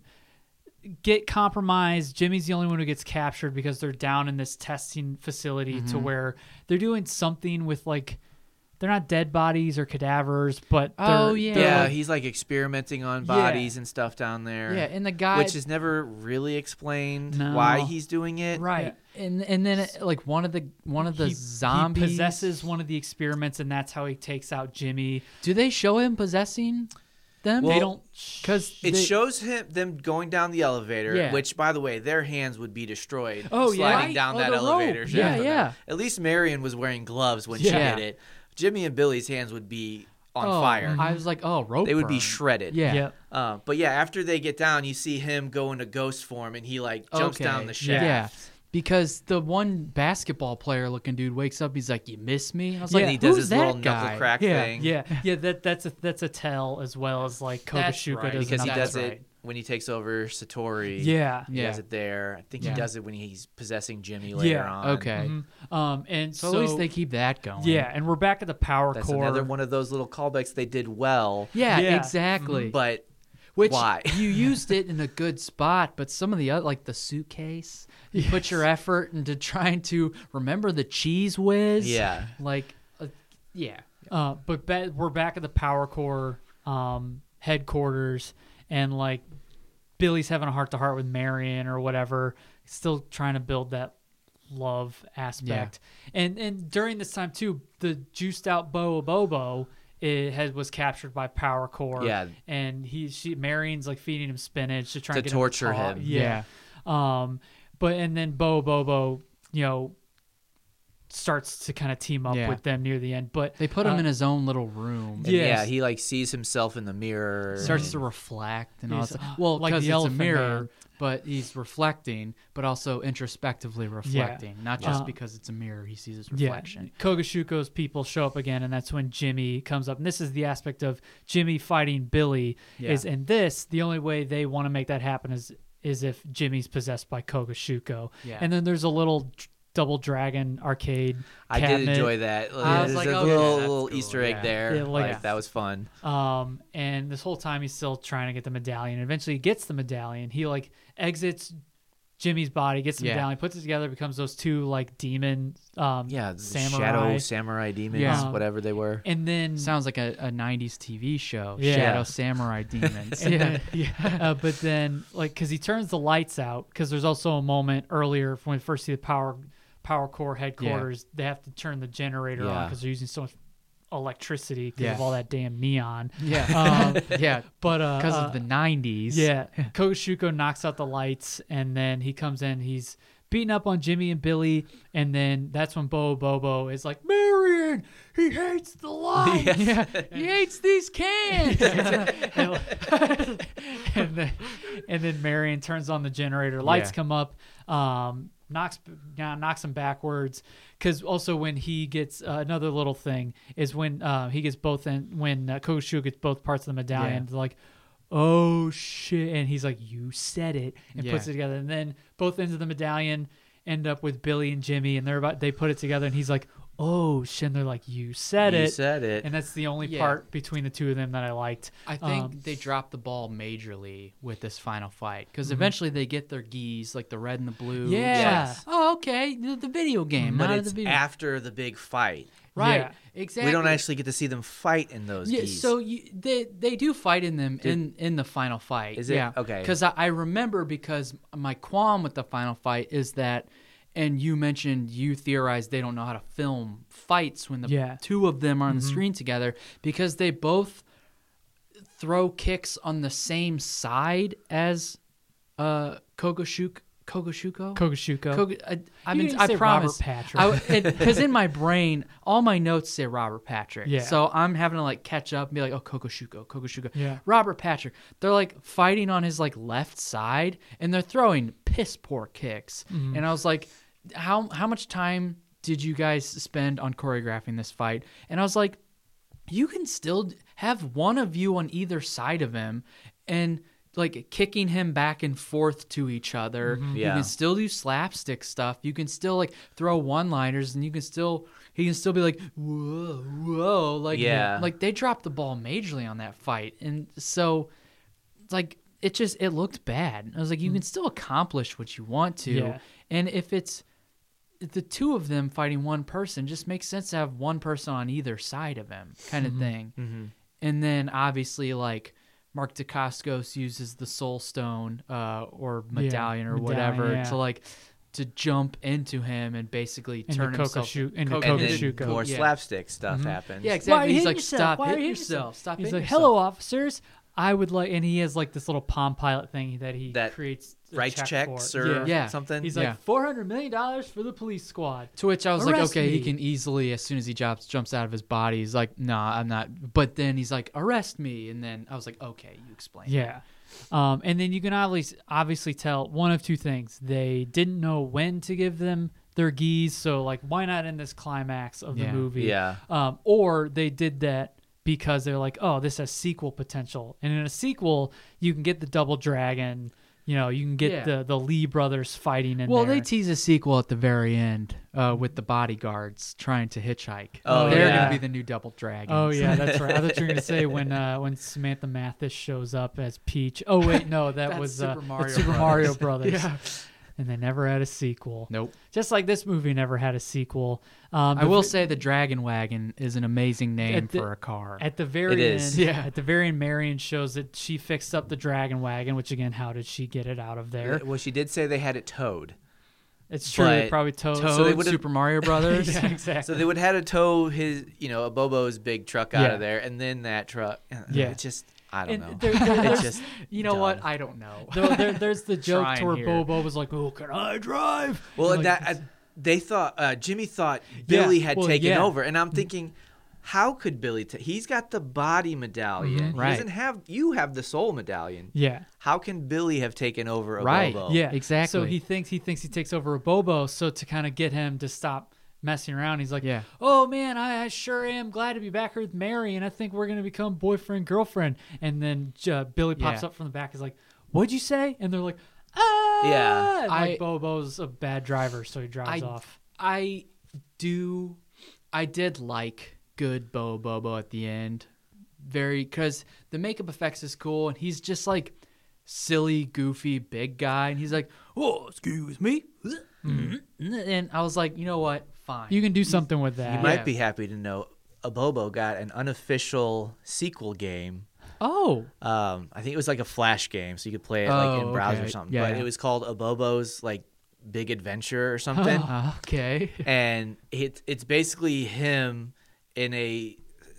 get compromised. Jimmy's the only one who gets captured because they're down in this testing facility to where they're doing something with like they're not dead bodies or cadavers, but they're, Oh, yeah. they're Yeah, like- he's like experimenting on Yeah. bodies and stuff down there. Yeah, and the guy which is never really explained No. why he's doing it. right. And and then it, like one of the one of the he, zombies he possesses one of the experiments, and that's how he takes out Jimmy. Do they show him possessing them? Well, they don't because It shows him them going down the elevator, Yeah. which, by the way, their hands would be destroyed. Oh, yeah. sliding Right. down Oh, that the elevator. rope. shaft Yeah, from yeah. that. At least Marion was wearing gloves when she Yeah. did it. Jimmy and Billy's hands would be on oh, fire. I was like, oh, rope. They would be burn. shredded. Yeah. Yeah. Uh, but yeah, after they get down, you see him go into ghost form, and he like jumps Okay. down the shaft. Yeah. because the one basketball player looking dude wakes up. He's like, "You miss me?" I was Yeah. like, he does "Who's his that little guy?" knuckle crack Yeah, thing. yeah, yeah. That that's a that's a tell as well as like That's Kogashuka right, does because he another- does That's it right. when he takes over Satori. Yeah, He Yeah. does it there. I think Yeah. he does it when he's possessing Jimmy later Yeah. on. Okay, Mhm. Um, and so, so, at least they keep that going. yeah, and we're back at the power That's core. another one of those little callbacks they did well, yeah, Yeah. exactly. but Which why? you used it in a good spot, but some of the other, like the suitcase, you put your effort into trying to remember the cheese whiz. Yeah. like, uh, yeah, Uh, but ba- we're back at the power core um, headquarters, and like Billy's having a heart to heart with Marion or whatever, still trying to build that love aspect. And and during this time too, the juiced out Bo Bobo it had was captured by Power Core. Yeah. and he she Marion's like feeding him spinach to try To and get torture him. to talk. him. Yeah. Um, but and then Bo Bobo, you know, starts to kind of team up Yeah. with them near the end. But they put him uh, in his own little room. And Yes. yeah, he like sees himself in the mirror. Starts and- to reflect and all He's, that stuff. uh, Well, like because the it's a Elephant mirror, Man. but he's reflecting, but also introspectively reflecting, not just Uh, because it's a mirror. He sees his yeah, reflection. Kogashuko's people show up again, and that's when Jimmy comes up. And this is the aspect of Jimmy fighting Billy. Yeah. Is in this the only way they want to make that happen is is if Jimmy's possessed by Kogashuko. Yeah. And then there's a little d- double dragon arcade. I did cabinet. enjoy that. I was There's like, a okay, little, that's little cool, Easter egg yeah. there. Yeah, like- like that was fun. Um, and this whole time he's still trying to get the medallion. Eventually, he gets the medallion. He like exits Jimmy's body, gets the Yeah. medallion, puts it together, becomes those two like demon um, Yeah, the samurai. shadow samurai demons, Yeah. whatever they were. And then Sounds like a, a nineties T V show. Yeah. Shadow Samurai Demons. And then- uh, but then like because he turns the lights out, because there's also a moment earlier when we first see the power power core headquarters, they have to turn the generator on Yeah. because they're using so much electricity because Yeah. of all that damn neon. Yeah. Um, yeah. but uh, Because uh, of the nineties. yeah, Kogashuko knocks out the lights, and then he comes in. He's beating up on Jimmy and Billy, and then that's when Bo Bobo is like, Marion, he hates the lights. Yeah. He hates these cans. and, and then and then Marion turns on the generator. Lights Yeah. come up. Um, knocks yeah, knocks him backwards. Because also when he gets uh, another little thing is when uh, he gets both in when uh, Kogashuko gets both parts of the medallion. Yeah. They're like, oh shit, and he's like, you said it, and Yeah. puts it together. And then both ends of the medallion end up with Billy and Jimmy, and they're about they put it together, and he's like, oh shit, and they're like, you said You it. said it. And that's the only Yeah. part between the two of them that I liked. I think Um, they dropped the ball majorly with this final fight because Mm-hmm. eventually they get their geese, like the red and the blue. Yeah. Yes. Oh, okay. The, the video game, but not it's the video. after the big fight. right. Yeah. Exactly. We don't actually get to see them fight in those Yeah, geese. so you, they they do fight in them in in the final fight. Is it? Yeah. Okay. Because I, I remember because my qualm with the final fight is that, and you mentioned you theorized they don't know how to film fights when the Yeah. two of them are on the screen together because they both throw kicks on the same side as uh Kogashuko. Kogashuko. Kogashuko. Koga, I, I, You mean, didn't I say promise. Robert Patrick. Because in my brain, all my notes say Robert Patrick. Yeah. So I'm having to like catch up and be like, oh, Kogashuko, Kogashuko. Yeah. Robert Patrick. They're like fighting on his like left side, and they're throwing piss poor kicks. Mm-hmm. And I was like, how how much time did you guys spend on choreographing this fight? And I was like, you can still d- have one of you on either side of him, and like kicking him back and forth to each other. You Yeah. can still do slapstick stuff. You can still like throw one-liners, and you can still he can still be like whoa whoa like Yeah. like they dropped the ball majorly on that fight, and so like it just it looked bad. I was like, you can still accomplish what you want to, Yeah. and if it's the two of them fighting one person, just makes sense to have one person on either side of him, kind of thing. And then obviously like Mark Dacascos uses the Soul Stone uh, or medallion or medallion, whatever yeah. to like to jump into him and basically Into turn himself Kokoshu- into Koko- and then Kogashuko. more yeah. slapstick stuff happens. Yeah, Why are exactly. you He's hitting like, yourself? stop Why are hitting you yourself. Stop He's hitting like, yourself. hello, officers. I would like, and he has like this little Palm Pilot thing that he That creates a Rights check checks for. or yeah. Yeah. something. He's Yeah. like four hundred million dollars for the police squad. To which I was like, Arrest okay, he me. can easily, as soon as he jumps jumps out of his body, he's like, nah, I'm not. But then he's like, arrest me. And then I was like, okay, you explain. Yeah. Um, and then you can obviously obviously tell one of two things: they didn't know when to give them their geese, so like, why not in this climax of the Yeah. movie? Yeah. Um, or they did that because they're like, oh, this has sequel potential, and in a sequel, you can get the Double Dragon. You know, you can get Yeah. the the Lee brothers fighting in Well, there. they tease a sequel at the very end uh, with the bodyguards trying to hitchhike. Oh, They're yeah. going to be the new Double Dragons. Oh yeah, that's right. I thought you were gonna say when uh, when Samantha Mathis shows up as Peach. Oh wait, no, that That's was Super uh, Mario that's Super Brothers. Mario Brothers. Yeah. And they never had a sequel. Nope. Just like this movie never had a sequel. Um, I the will vi- say the Dragon Wagon is an amazing name At the- for a car. at the very It is. end, Yeah. At the very end, Marion shows that she fixed up the Dragon Wagon. Which again, how did she get it out of there? Well, she did say they had it towed. It's true. They but- probably towed. Toad, so they would've- Super Mario Brothers. yeah, exactly. So they would have had to tow his, you know, a Bobo's big truck out Yeah. of there, and then that truck. Yeah. It just, I don't And know. there- there- It's there's- just, You know what? dumb. I don't know. There- there- there's the joke to Trying where here. Bobo was like, "Oh, can I drive?" Well, Like, and that I, they thought uh, Jimmy thought Billy had well, taken yeah. over, and I'm thinking, how could Billy? Ta- he's got the body medallion. Mhm. Right. He doesn't have. You have the soul medallion. yeah. How can Billy have taken over a Right. Bobo? Yeah, exactly. So he thinks he thinks he takes over a Bobo. So to kind of get him to stop messing around, he's like, Yeah. "Oh man, I, I sure am glad to be back here with Mary, and I think we're gonna become boyfriend girlfriend." And then uh, Billy pops Yeah. up from the back, is like, "What'd you say?" And they're like, "Ah!" Yeah. And, I- like Bobo's a bad driver, so he drives I, off. I do. I did like good Bo Bobo at the end. Very, because the makeup effects is cool, and he's just like silly, goofy, big guy, and he's like, "Oh, excuse me," and I was like, you know what? Fine. You can do something with that. You Yeah. might be happy to know a Bobo got an unofficial sequel game. Oh, Um, I think it was like a flash game, so you could play it like in Oh, browser okay. or something. Yeah, but yeah. it was called a Bobo's like Big Adventure or something. Uh, okay. and it, it's basically him in a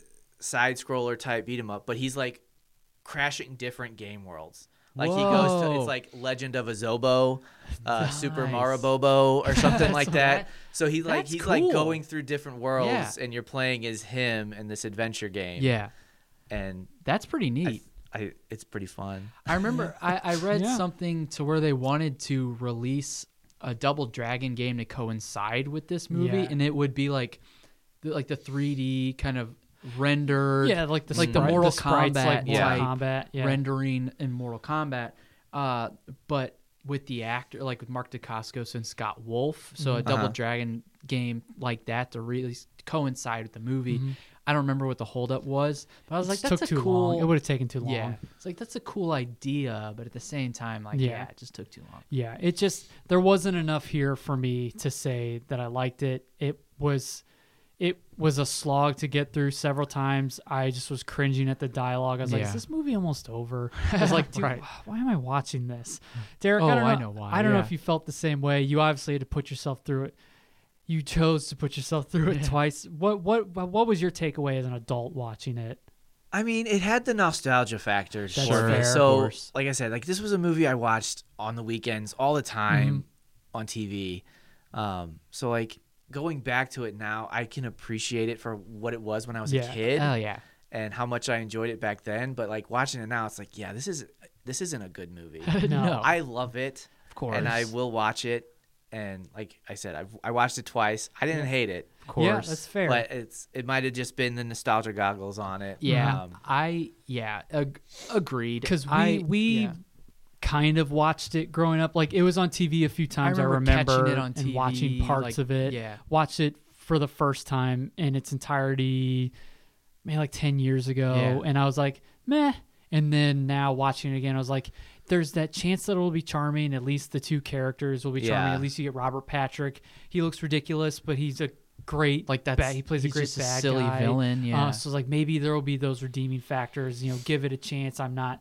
side scroller type beat 'em up, but he's like crashing different game worlds. Like he goes to Whoa. it's like Legend of a Zobo, uh, Super Nice. Mario Bobo or something like that. that- So he like that's he's like cool. going through different worlds, Yeah. and you're playing as him in this adventure game. Yeah, and that's pretty I, neat. I it's pretty fun. I remember I, I read Yeah. something to where they wanted to release a Double Dragon game to coincide with this movie, Yeah. and it would be like, the, like the three D kind of rendered, yeah, like the like the spri- Mortal sprites, Kombat like Mortal type Kombat, yeah. rendering in Mortal Kombat, uh, but with the actor, like with Mark Dacascos and Scott Wolf, so a Double Uh-huh. Dragon game like that to really coincide with the movie. Mm-hmm. I don't remember what the holdup was, but I was like, It that's took a too cool. long. It would have taken too long. Yeah, it's like that's a cool idea, but at the same time, like yeah, Yeah. it just took too long. Yeah, it just there wasn't enough here for me to say that I liked it. It was it was a slog to get through several times. I just was cringing at the dialogue. I was like, Yeah. is this movie almost over? I was like, dude, Right. why am I watching this? Derek, Oh, I, don't know, I know why, I don't know yeah. if you felt the same way. You obviously had to put yourself through it. You chose to put yourself through it Yeah. twice. What what what was your takeaway as an adult watching it? I mean, it had the nostalgia factor. That's sure. fair. Of So, course. like I said, like this was a movie I watched on the weekends all the time Mm-hmm. on T V. Um, so like going back to it now, I can appreciate it for what it was when I was Yeah. a kid Oh yeah, and how much I enjoyed it back then. But like watching it now, it's like, yeah, this is this isn't a good movie. No. I love it, of course, and I will watch it. And like I said, I've, I watched it twice. I didn't hate it, of course. Yeah, that's fair. but it's it might have just been the nostalgia goggles on it. Yeah, Um, I yeah ag- agreed Because we I- we yeah. kind of watched it growing up. Like it was on T V a few times. I remember remember, catching it on T and V, watching parts like, of it. yeah. Watched it for the first time in its entirety, maybe like ten years ago, Yeah. and I was like, meh. And then now watching it again, I was like, there's that chance that it'll be charming. At least the two characters will be charming. Yeah. At least you get Robert Patrick. He looks ridiculous, but he's a great Like that's bad, he plays a he's great just a bad silly guy. villain. Yeah, Uh, so like maybe there will be those redeeming factors. You know, give it a chance. I'm not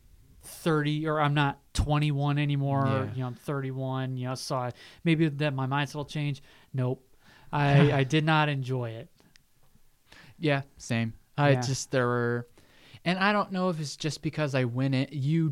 thirty or I'm not twenty-one anymore. Yeah. Or, you know, I'm thirty-one. You know, so I, maybe that my mindset will change. Nope, I I did not enjoy it. yeah, same. I Yeah. just there were, and I don't know if it's just because I win it. You,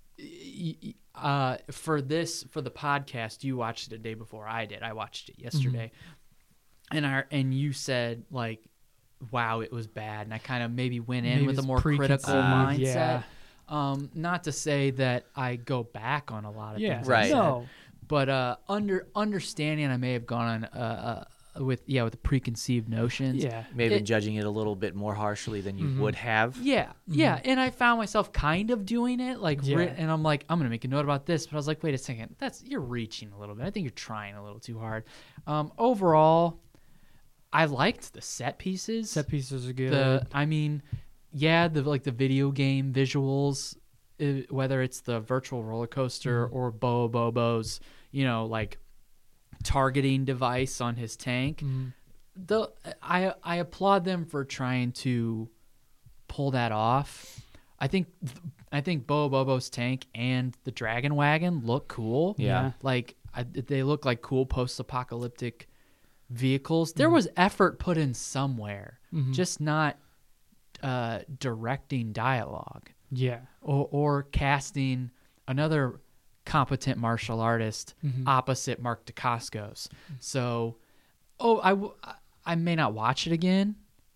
y- y- uh, for this for the podcast, you watched it the day before I did. I watched it yesterday, and I and you said like, "Wow, it was bad," and I kind of maybe went in Maybe with a it's more critical preconceived, mindset. yeah. Um, not to say that I go back on a lot of Yeah, things, Right. I said, No, but uh, under understanding, I may have gone on uh, uh, with yeah with preconceived notions. yeah, May have been It- judging it a little bit more harshly than you would have. Yeah, yeah, and I found myself kind of doing it, like, Yeah. ri- and I'm like, I'm gonna make a note about this, but I was like, wait a second, that's you're reaching a little bit. I think you're trying a little too hard. Um, overall, I liked the set pieces. set pieces are good. the, I mean, yeah, the like the video game visuals, uh, whether it's the virtual roller coaster or Bo Bobo's, you know, like targeting device on his tank. The I I applaud them for trying to pull that off. I think I think Bo Bobo's tank and the Dragon Wagon look cool. Yeah. Like I, they look like cool post-apocalyptic vehicles. There was effort put in somewhere, just not uh, directing dialogue yeah, or, or casting another competent martial artist opposite Mark Dacascos. So, oh, I, w- I may not watch it again,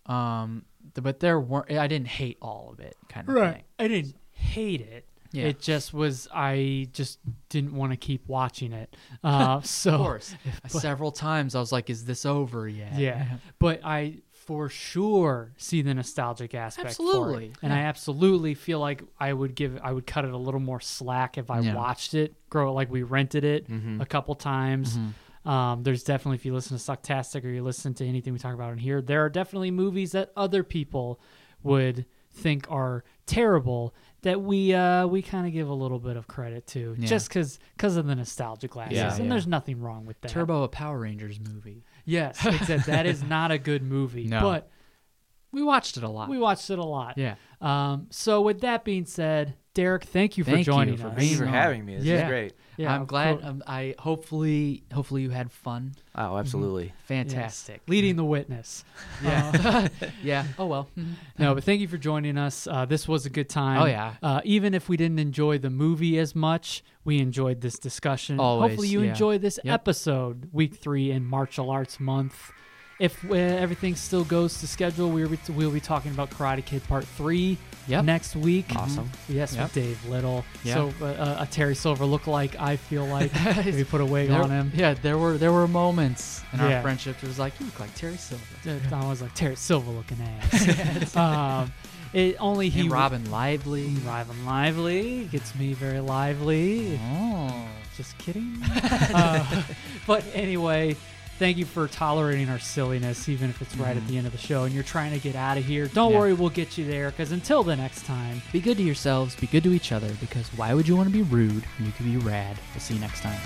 um, th- but there were I didn't hate all of it, kind of thing. I didn't hate it. Yeah. It just was. I just didn't want to keep watching it. Uh, so Of course, several times I was like, "Is this over yet?" Yeah, but I for sure see the nostalgic aspect. For Absolutely, it. And I absolutely feel like I would give, I would cut it a little more slack if I Yeah. watched it. Grow like we rented it a couple times. Um, there's definitely, if you listen to Sucktastic or you listen to anything we talk about in here, there are definitely movies that other people would think are terrible that we uh, we kind of give a little bit of credit to, Yeah. just because because of the nostalgic glasses. Yeah, and yeah. there's nothing wrong with that. Turbo, a Power Rangers movie. Yes, except that is not a good movie. No. But We watched it a lot. we watched it a lot. yeah. Um, so with that being said, Derek, thank you for Thank you joining for us. Thank you for Being on. having me. This Yeah. is great. Yeah, I'm glad. cool. Um, I hopefully hopefully you had fun. Oh, absolutely. Yes. Fantastic. Leading the witness. Yeah. yeah. Oh well. No, but thank you for joining us. Uh, this was a good time. Oh, yeah. Uh, even if we didn't enjoy the movie as much, we enjoyed this discussion. Always, Hopefully you yeah. enjoy this Yep. episode, week three in Martial Arts Month. If uh, everything still goes to schedule, we'll be, we'll be talking about Karate Kid Part three Yep. next week. Awesome. Yes, Yep. with Dave Little. Yeah. So uh, uh, a Terry Silver lookalike, I feel like. Maybe put a wig There- on him. Yeah, there were there were moments in Yeah. our friendship. It was like you look like Terry Silver. Uh, I was like, Terry Silver looking ass. um, it only he And Robin Lively. Robin Lively gets me very lively. Oh. Just kidding. uh, but anyway, thank you for tolerating our silliness, even if it's right at the end of the show and you're trying to get out of here. Don't Yeah. worry, we'll get you there, because until the next time, Be good to yourselves. Be good to each other. Because why would you want to be rude when you could be rad? We'll see you next time.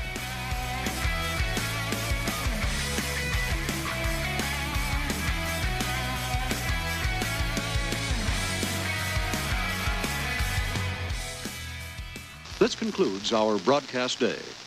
This concludes our broadcast day.